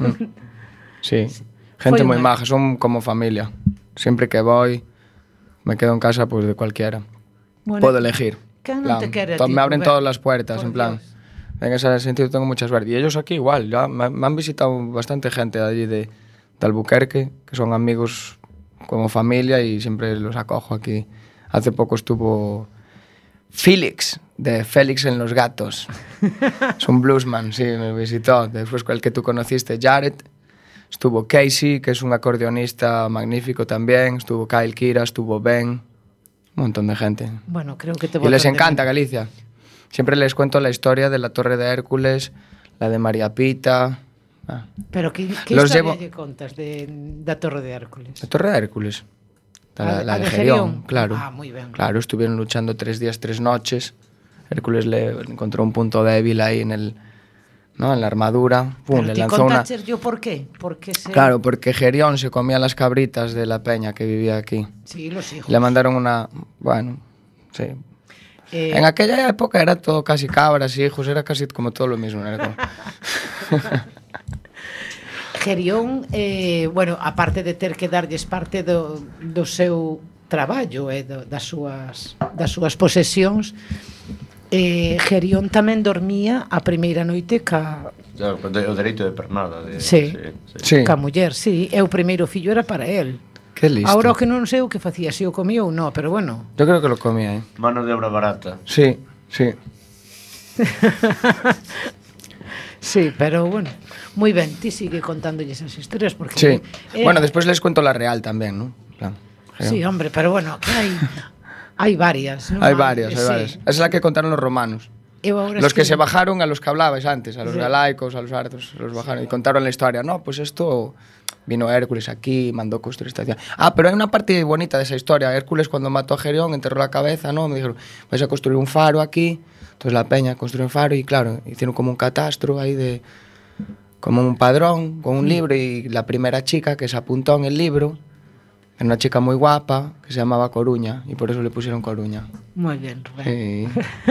Sí, gente Fue muy una- maja, son como familia. Siempre que voy, me quedo en casa pues de cualquiera. Bueno, Puedo elegir. ¿Qué no Plan, te quiere a to- ti, me abren Rubén? todas las puertas, Por en plan. Dios. En ese sentido tengo mucha suerte. Y ellos aquí igual, ya me, me han visitado bastante gente de allí de, de Albuquerque, que son amigos como familia y siempre los acojo aquí. Hace poco estuvo Félix, de Félix en los Gatos. Es un bluesman, sí, me visitó. Después el que tú conociste, Jared. Estuvo Casey, que es un acordeonista magnífico también. Estuvo Kyle Kira, estuvo Ben. Un montón de gente. Bueno, creo que te Y les botan de encanta menos. Galicia. Siempre les cuento la historia de la Torre de Hércules, la de María Pita. Ah, Pero que, que Los historia llevo- lle contas de, da Torre de Hércules? la Torre de Hércules. La, A- la a de de Gerión, Gerión. claro. Ah, muy bien. Claro, estuvieron luchando tres días, tres noches. Hércules le encontró un punto débil ahí en el, ¿no? En la armadura. Pum, Pero le ti lanzó una. contaches yo por qué? Porque se... Claro, porque Gerión se comía las cabritas de la peña que vivía aquí. Sí, los hijos. Le mandaron una, bueno, sí. Eh, En aquella época era todo casi cabras y hijos, era casi como todo lo mismo. Era como- Gerión, eh, bueno, aparte de ter que darlles parte do, do seu traballo e eh, do, das, súas, das súas posesións, eh, Gerión tamén dormía a primeira noite ca, Ya, o dereito de pernada. De, Sí. Sí, ca muller, sí, e o primeiro fillo era para él. qué listo. Ahora o que non sei o que facía, se o comía ou non, pero bueno. Yo creo que lo comía, ¿eh? Mano de obra barata. Sí, sí. Sí, pero bueno, moi ben, ti sigue contándolles esas historias porque... Sí. eh, Bueno, después les cuento la real también, ¿no? Claro. Sí, hombre, pero bueno, que hai, hai varias, ¿no? Hay varias, hay Sí. varias. Esa es la que contaron los romanos. Eu ahora Los que se escribo- bajaron a los que hablabais antes, a los Sí. galaicos, a los artos, los bajaron y contaron la historia. No, pues esto vino Hércules aquí, mandó construir esta ciudad. Ah, pero hay una parte bonita de esa historia. Hércules cuando mató a Gerión enterró la cabeza, ¿no? Me dijeron, vais a construir un faro aquí. Entonces la peña construyó un faro y claro, hicieron como un catastro ahí de... como un padrón con un libro y la primera chica que se apuntó en el libro era una chica muy guapa que se llamaba Coruña y por eso le pusieron Coruña. Moi ben, Rubén. Sí.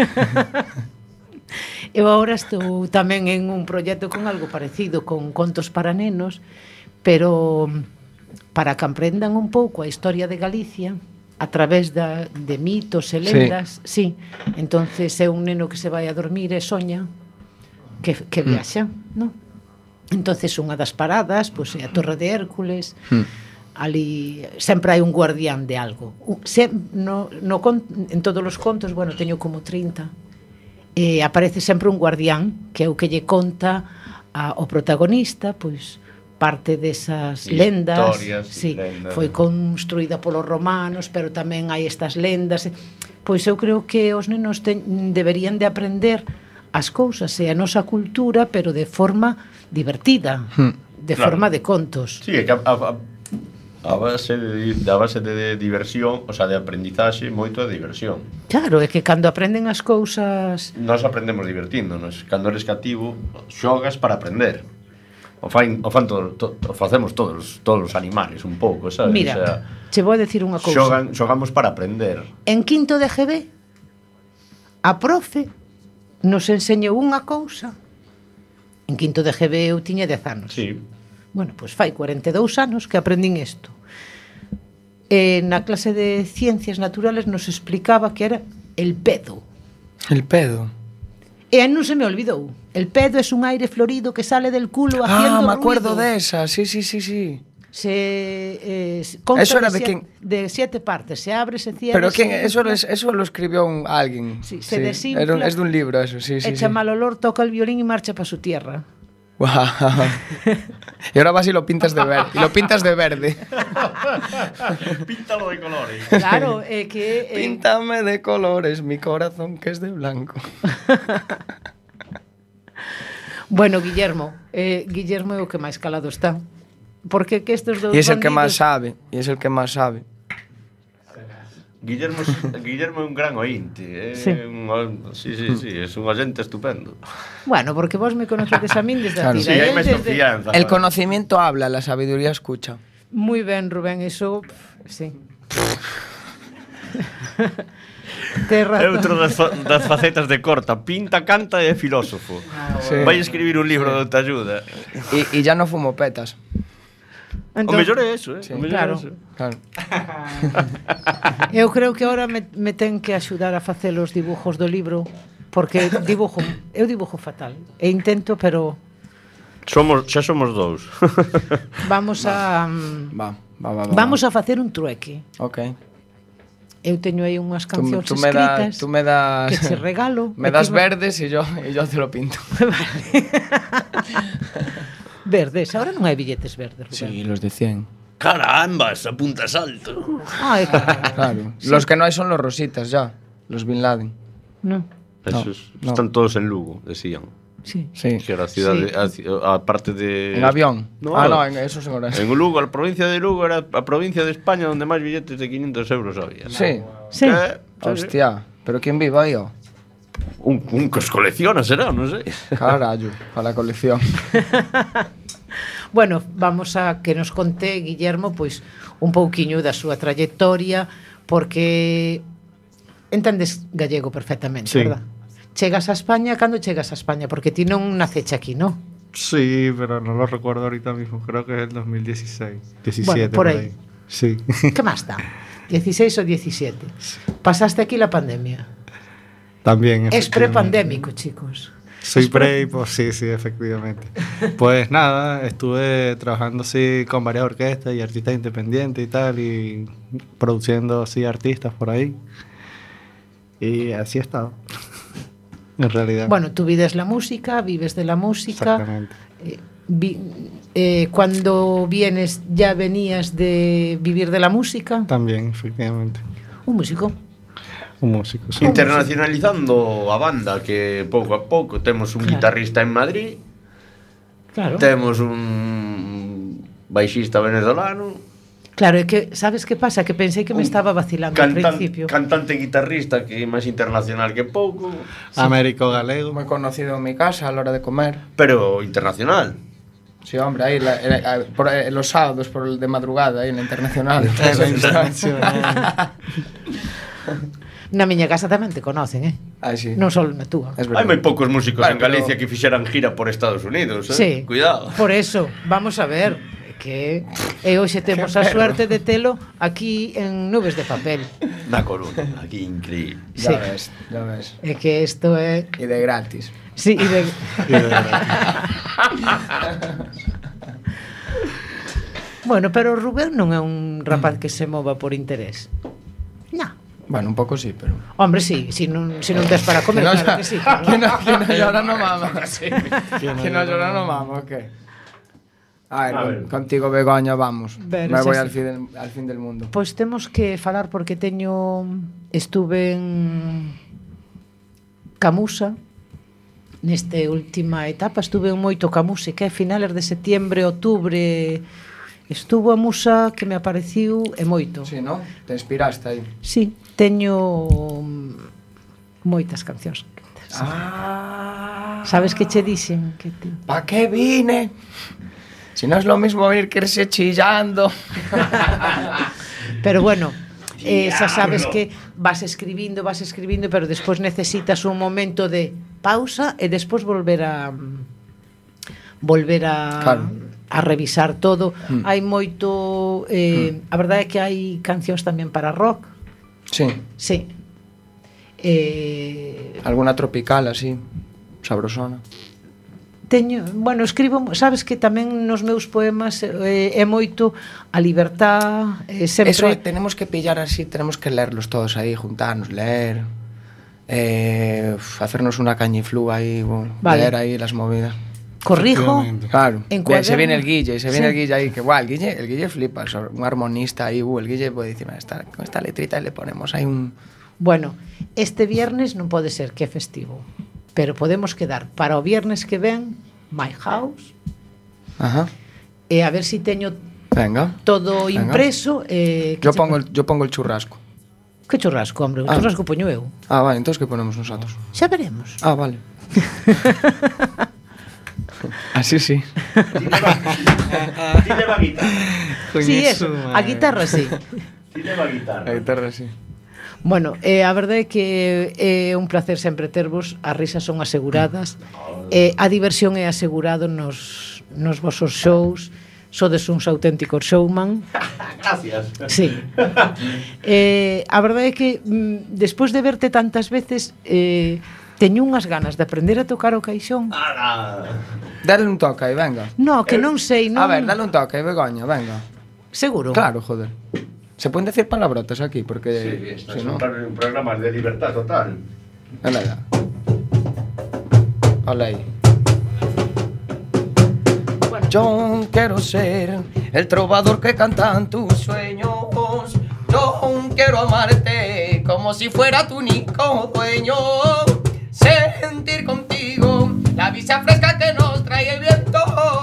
Eu agora estou tamén en un proxecto con algo parecido, con contos para nenos, pero para que aprendan un pouco a historia de Galicia a través da, de mitos e lendas, sí. sí. Entonces é un neno que se vai a dormir e soña que, que viaxa, mm. non? Entonces unha das paradas, pois é a Torre de Hércules. Mm. Ali sempre hai un guardián de algo. Un- Se, no, no, con- en todos os contos, bueno, teño como trinta. Eh, aparece sempre un guardián que é o que lle conta a, o protagonista, pois parte desas lendas, Historias, sí, lendas. foi construída polos romanos, pero tamén hai estas lendas. Pois eu creo que os nenos ten, deberían de aprender as cousas e a nosa cultura, pero de forma divertida, Hmm. de Claro. forma de contos. Sí, é que a, a, a, A base de, a base de diversión, o sea, de aprendizaxe, moito de diversión. Claro, é que cando aprenden as cousas... Nós aprendemos divertíndonos. Cando eres cativo, xogas para aprender. O, fain, o, fan todo, to, o facemos todos, todos os animales un pouco, sabes? Mira, o sea, che vou a decir unha cousa. xogan, xogamos para aprender. En quinto de G B, a profe nos enseñou unha cousa. En quinto de G B eu tiña dez anos. Sí. Bueno, pois fai cuarenta e dous anos que aprendín isto. E na clase de Ciencias Naturales nos explicaba que era el pedo. El pedo. E non se me olvidou. El pedo es un aire florido que sale del culo haciendo Ah, ruido. me acuerdo de esa, sí, sí, sí, sí. Se eh, consta Eso era de, de siete, quién? de siete partes. Se abre, se cierra. Pero se quién, eso, infla, es- eso lo escribió un, alguien. Sí, se desinfla. Era un- es de un libro eso, sí, sí. Echa sí. mal olor, toca el violín y marcha para su tierra. Guau. Y ahora vas y lo pintas de verde. Y lo pintas de verde. Píntalo de colores. Claro, é que... eh, Píntame de colores mi corazón que es de blanco. Bueno, Guillermo, eh, Guillermo é o que máis calado está. Porque que estes dous Y es el que más bandidos- sabe. Y es el que más sabe. Guillermo, Guillermo é un gran ointe. É Sí. un, sí, sí, sí, é un oyente estupendo. Bueno, porque vos me conocedes a min desde a Claro. tira. Sí, hai él máis desde- confianza. El claro. conocimiento habla, la sabiduría escucha. Muy ben, Rubén, iso... pff, sí. Tes É razón. outro das, fa- das facetas de Corta. Pinta, canta e é filósofo. Sí. Vai escribir un libro de autoayuda. Y, y ya no fumo petas. O Entón, mellor é eso, eh? Sí. O mellor Claro. é eso. Claro. eu creo que ahora me, me ten que axudar a facer os dibujos do libro, porque dibujo, eu dibujo fatal. E intento, pero Somos, xa somos dous. vamos a... mm, Va, va, va, va. Vamos a facer un trueque. Ok. Eu teño aí unhas Tú, cancións tú me escritas das, tú me das, que che regalo. me E das ti vas- verdes y yo, y yo te lo pinto. Verdes, ahora non hai billetes verdes, Rubén. Sí, los de cien. Carambas, apuntas alto. Ai, Claro. Los que no hay son los rositas ya. Los Bin Laden. non. Esos no. están todos en Lugo, decían. Sí. Sí. Que era a cidade, Sí. a, ci- a parte de... En avión. No, ah, no, en, esos en Orense. En Lugo, a provincia de Lugo era a provincia de España onde máis billetes de quinientos euros había. Sí. Sí. Eh, Hostia. ¿Pero quién vive ahí? Oh? Un, un que os colecciona, será, non sei. Carallo, para la colección. Bueno, vamos a que nos conte Guillermo pois un pouquiño da súa trayectoria, porque entendes gallego perfectamente, Sí. verdad? Chegas a España, cando chegas a España? Porque ti non naceche aquí, ¿no? Sí, pero no lo recuerdo ahorita mismo. Creo que es el dos mil dieciséis. Bueno, diecisiete, por ahí. Sí. ¿Qué más da? dieciséis o diecisiete. Pasaste aquí la pandemia. También. Es efectivamente. prepandémico, chicos. Soy Es pre- pre y pues sí, sí, efectivamente. Pues nada, estuve trabajando así con varias orquestas y artistas independientes y tal, y produciendo así artistas por ahí. Y así he estado. En realidad. Bueno, tu vida es la música, vives de la música. Exactamente. Eh, vi- eh, cuando vienes, ¿ya venías de vivir de la música? También, efectivamente. Un músico. Un músico. sí. Internacionalizando a banda, que pouco a pouco temos un Claro. guitarrista en Madrid, Claro. temos un baixista venezolano, Claro, é que, sabes que pasa? Que pensei que me estaba vacilando al cantan, principio. cantante e guitarrista que é máis internacional que pouco, Américo Galego. Muy conocido en mi casa a la hora de comer. pero internacional. Sí, hombre, ahí la- eh, eh, por, eh, los sábados por el de madrugada, ahí en la internacional. Na miña casa tamén te conocen, eh? Ay, sí. Non só na túa. Es Hai verdad. moi poucos músicos Vale, en Galicia pero- que fixeran gira por Estados Unidos, eh? Sí. Cuidado. Por eso, vamos a ver que e hoxe temos a suerte de telo aquí en Nubes de Papel. Na Coruña, aquí increíble. Sí. Ya ves, ya ves. É que isto é... Y de gratis. Sí, e de... Y de verdad. Bueno, pero Rubén non é un rapaz que se mova por interés. No. Bueno, un poco sí, pero... Hombre, sí, si non, si non tes para comer, no, claro que sí. claro. que no, que no llora no mama. Que no llora no mama, ok. A ver, A con- ver. contigo Begoña vamos. Ver, Me sí, voy sí. al fin, del, al fin del mundo. Pois temos que falar porque teño estuve en Camusa neste última etapa, estuve en moito Camusa, que é finales de setiembre, outubro Estuvo a musa que me apareciu e moito. Sí, non? Te inspiraste aí. Sí, teño mm, moitas cancións. Ah. Sabes que che dixen? Que te... ¿Pa qué vine? Si no es lo mismo venir que irse chillando. Pero bueno, eh, xa sabes que vas escribindo, vas escribindo, pero despois necesitas un momento de pausa e despois volver a volver a Claro. a revisar todo. Mm. Hai moito eh, a verdade é que hai cancións tamén para rock. Sí. Sí. Eh, Alguna tropical así, sabrosona. teño, bueno, escribo, sabes que tamén nos meus poemas eh, é moito a libertad, eh, sempre Eso tenemos que pillar así, tenemos que leerlos todos ahí, juntarnos, leer, eh, hacernos una cañiflú ahí, bueno, Vale. leer ahí las movidas. corrijo. Efectivamente. Claro, En Ve, se cuaderno. viene el Guille, se viene Sí. el Guille ahí, que guau, el Guille, el Guille flipa, so- un armonista ahí, uh, el Guille puede decir, "Mira, esta, con esta letrita le ponemos ahí un... Bueno, este viernes non pode ser que é festivo, pero podemos quedar para o viernes que ven My House Ajá, e a ver si teño venga. todo Venga. impreso eh, que Yo che- pongo, el, yo pongo el churrasco. Que churrasco, hombre, o Ah. churrasco poño eu. Ah, vale, entonces ¿qué ponemos nosotros? Xa veremos. Ah, vale. Así sí. Ti leva guitarra. Sí, eso, a guitarra sí. Ti leva guitarra. La guitarra sí. Bueno, eh, a verdade é que é un placer sempre tervos, as risas son aseguradas, eh, a diversión é asegurado nos, nos vosos shows, sodes uns auténticos showman. Gracias. Sí. eh, a verdade é que mm, despois de verte tantas veces eh, teño unhas ganas de aprender a tocar o caixón. Ala. Dale un toque aí, venga. No, que non sei, non... A ver, dale un toque, Begoña, venga. Seguro. Claro, joder. Se pueden decir palabrotas aquí, porque... Sí, si son no... un programa de libertad total. Hola, ya. Hola ahí. Yo quiero ser el trovador que cantan tus sueños. Yo quiero amarte como si fuera tu único dueño. Sentir contigo la brisa fresca que nos trae el viento.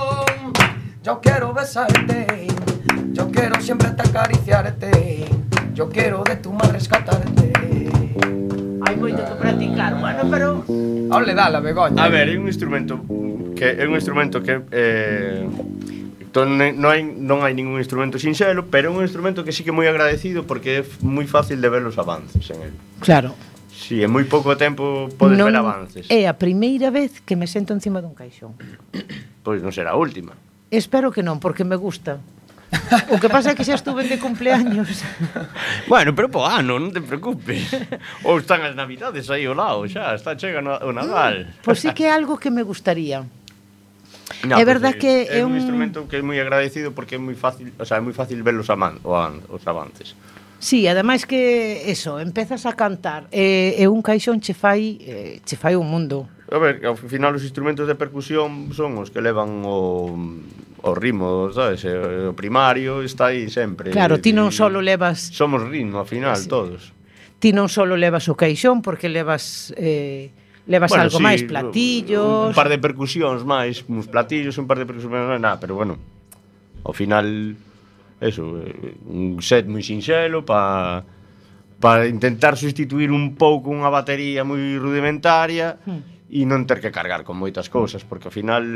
Yo quiero besarte, yo quiero siempre te acariciarte. Yo quiero de tu mar rescatarte. Hai moito que practicar, bueno, pero... Ole, dale, Begoña. A ver, é un instrumento que é un instrumento que eh non hai non hai ningún instrumento sinxelo, pero é un instrumento que sí que é moi agradecido porque é moi fácil de ver os avances en el. Claro. Si, en moi pouco tempo podes Non ver avances. é a primeira vez que me sento encima dun caixón. Pois non será a última. Espero que non, porque me gusta. O que pasa é que xa estuve de cumpleaños. Bueno, pero po ano, non te preocupes. Ou están as navidades aí ao lado, xa, está chega no- o Nadal. Pois sí que é algo que me gustaría. No, É pois verdad que é é un un- instrumento que é moi agradecido porque é moi fácil, o sea, é moi fácil ver os, aman, o an, os avances. Sí, ademais que eso, empezas a cantar e, e un caixón che fai eh, che fai un mundo. A ver, ao final os instrumentos de percusión son os que levan o, o ritmo, sabes? O primario está aí sempre. Claro, ti non E- solo levas Somos ritmo, ao final, Sí. todos. ti non solo levas o caixón porque levas eh, levas Bueno, algo sí, máis, platillos. Un par de percusións máis, uns platillos, un par de percusións, non é nada, pero bueno, ao final, eso, eh, un set moi sinxelo para para intentar sustituir un pouco unha batería moi rudimentaria e non ter que cargar con moitas cousas, porque ao final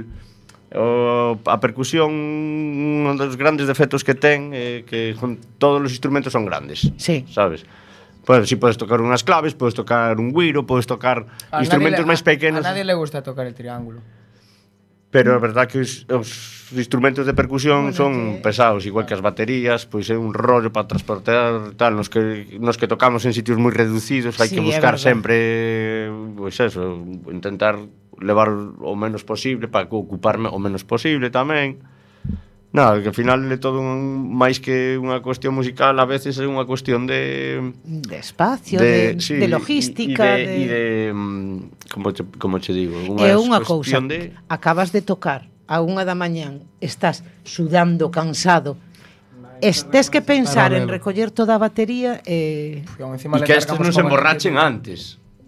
o, a percusión, un dos grandes defectos que ten é que con todos os instrumentos son grandes, Sí. sabes? Pues, si podes tocar unhas claves, podes tocar un güiro, podes tocar A instrumentos nadie le- máis pequenos, A nadie le gusta tocar el triángulo. pero é verdad que os, os instrumentos de percusión Bueno, son que- pesados, igual que as baterías, pois é un rollo para transportar tal, nos que nos que tocamos en sitios moi reducidos, hai Sí, que é buscar verdad. sempre, pois eso, intentar levar o menos posible para ocuparme o menos posible tamén. Nada, que ao final é todo un, máis que unha cuestión musical, a veces é unha cuestión de de espacio, de, de, sí, de logística, e de, de, e de mm, como che, como che digo, É unha cousa, cuestión de acabas de tocar a unha da mañán, estás sudando, cansado, estés que pensar en Paralelo. recoller toda a batería e... Y aún encima e le que estes cargamos non se con el emborrachen equipo. antes.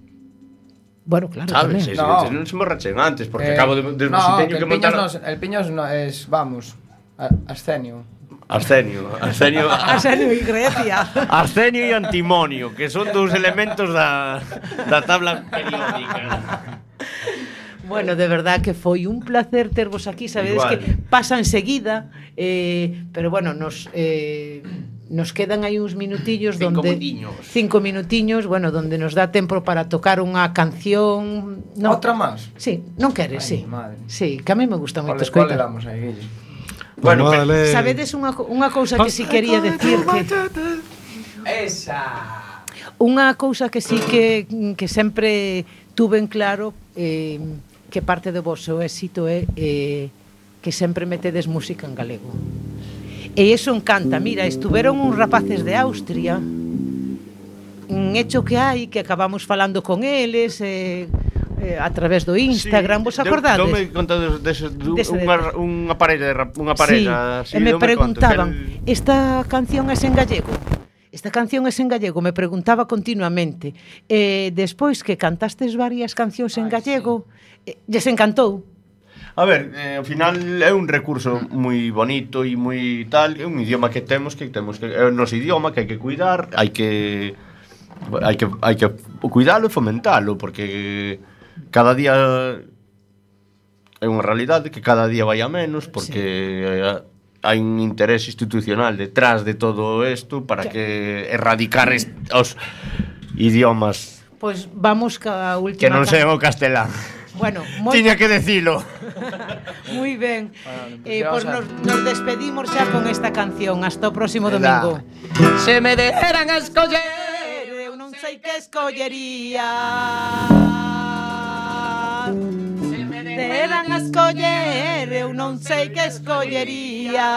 Bueno, claro, Sabes? tamén. Es, No. que non se emborrachen antes, porque Eh, acabo de, de no, si teño que que el piñas montar no, es- el piñas no es, vamos, A- Ascenio. Arsenio, Arsenio, Arsenio y Grecia. Arsenio e antimonio, que son dous elementos da, da tabla periódica. Bueno, de verdad que foi un placer tervos aquí. Sabedes Igual. que pasa enseguida, eh, pero bueno, nos eh, nos quedan aí uns minutillos Cinco donde minutiños. cinco minutiños, bueno, donde nos dá tempo para tocar unha canción. No. Outra máis? Sí, non queres, Ai, sí. madre. Sí, que a mí me gusta moito Cole, cole escoitar. damos aí, Guille. Bueno, pero- dale. Sabedes unha co- unha cousa que si quería decir que Esa. unha cousa que sí que que sempre tuve en claro, eh, que parte do vosso éxito é eh, que sempre metedes música en galego. E iso encanta. Mira, estuveron uns rapaces de Austria, un hecho que hai, que acabamos falando con eles, eh, eh, a través do Instagram, vos acordades? Dome conta de, de, de, Dese unha, unha parella, de rap- unha parella. Sí, e me preguntaban, esta canción é en gallego? Esta canción é en gallego, me preguntaba continuamente. Eh, despois que cantastes varias cancións en gallego, eh, lles encantou. A ver, eh, ao final é un recurso moi bonito e moi tal, é un idioma que temos, que temos que é o noso idioma que hai que cuidar, hai que hai que hai que cuidalo e fomentalo, porque cada día é unha realidade que cada día vai a menos, porque sí. hai un interés institucional detrás de todo isto para que erradicar est, os idiomas Pois vamos ca última que non can- sean o castelán. Bueno, moi, Tiña que decilo. moi ben. Bueno, Eh, pues pois ya, nos, nos despedimos xa con esta canción. Hasta o próximo Verdad. domingo. Se me deran a escoller, Eu non sei que escollería. se me Deran a escoller, eu non sei que escollería.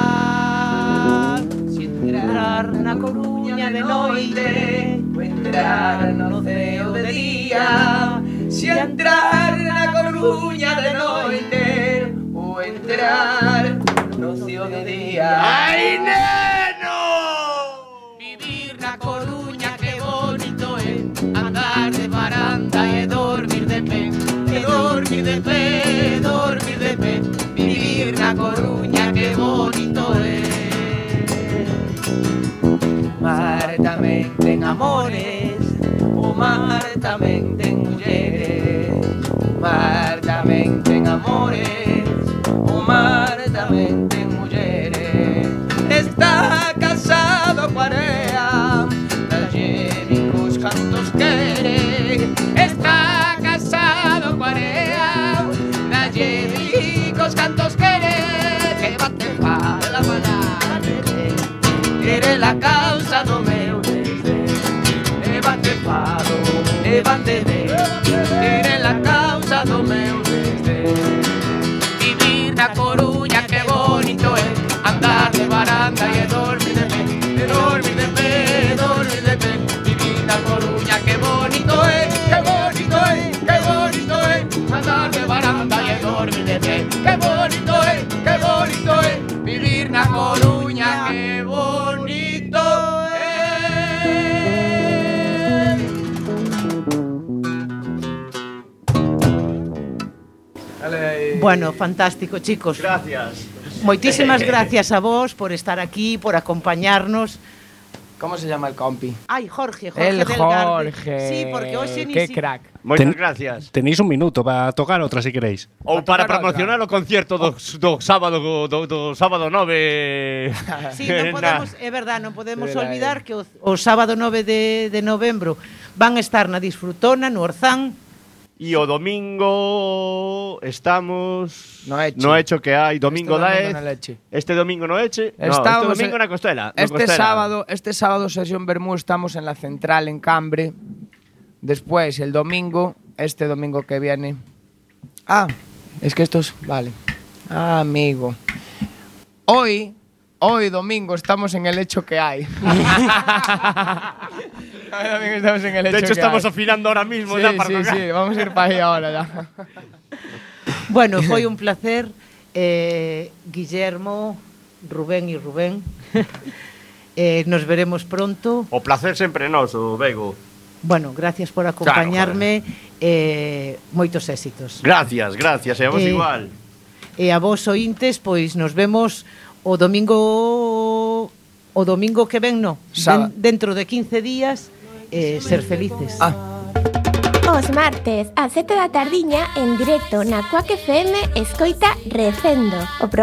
Si Entrar na Coruña de noite, o entrar no ceo de día, si entrar na Coruña de noite ou entrar no ceo de día. ¡Ay, neno! Vivir na Coruña, que bonito é andar de baranda e dormir de pé, e dormir de pé, e dormir de pé. Vivir na Coruña, que bonito é. Mar tamén ten amores, o mar tamén ten mulleres. Mar tamén ten amores, o mar tamén ten mulleres. Está casado coa area, dalle vingos cantos quere. Está casado coa area, dalle vingos cantos quere. Que bate para la manada, quere la causa do meu desdén. Levante fado, levante de, quere la causa do meu desdén. Vivir na Coruña, que bonito é andar de baranda e dormir de pé, e dormir de pé, e dormir de pé. Vivir na Coruña, que bonito é, que bonito é, que bonito é andar de baranda e dormir de pé. Que bonito é, que bonito é vivir na Coruña, que bonito é. Bueno, fantástico, chicos. Gracias. Moitísimas gracias a vos por estar aquí, por acompañarnos. ¿Cómo se llama el compi? Ay, Jorge, Jorge El Delgarte. Jorge. Sí, porque hoxe ni Qué si- crack. Moitas Ten- gracias. Tenéis un minuto para tocar outra se queréis. Ou Para para tocar promocionar o concerto do, do sábado do, do sábado nove. Sí, non podemos, é verdad, non podemos Verá, olvidar que o, o sábado nove de, de novembro van a estar na Disfrutona, no Orzán. E o domingo estamos No Eche. no hecho que hai domingo Este da domingo Ez. na Leche. Este domingo no Eche. No, este Estamos domingo en- na Costela. no Este Costela. sábado, este sábado Sesión Bermú estamos en la central en Cambre. Después el domingo, este domingo que viene. Ah, es que estos, vale. Ah, amigo. Hoy, hoy domingo estamos en el hecho que hay. Hoy domingo estamos en el hecho De hecho que estamos hay. afinando ahora mismo Sí, ya para sí, tocar. sí, vamos a ir para ahí ahora ya. Bueno, foi un placer. Eh, Guillermo, Rubén e Rubén. eh, nos veremos pronto. O placer sempre noso, Bego. Bueno, gracias por acompañarme. eh, moitos éxitos. Gracias, gracias, e a vos Eh, igual. E a vos ointes, pois nos vemos o domingo o domingo que ven, no, Sábado. Den, dentro de quince días, eh, ser felices. Ah. Os martes, a sete da tardiña, en directo na Cuac F M, escoita Recendo, o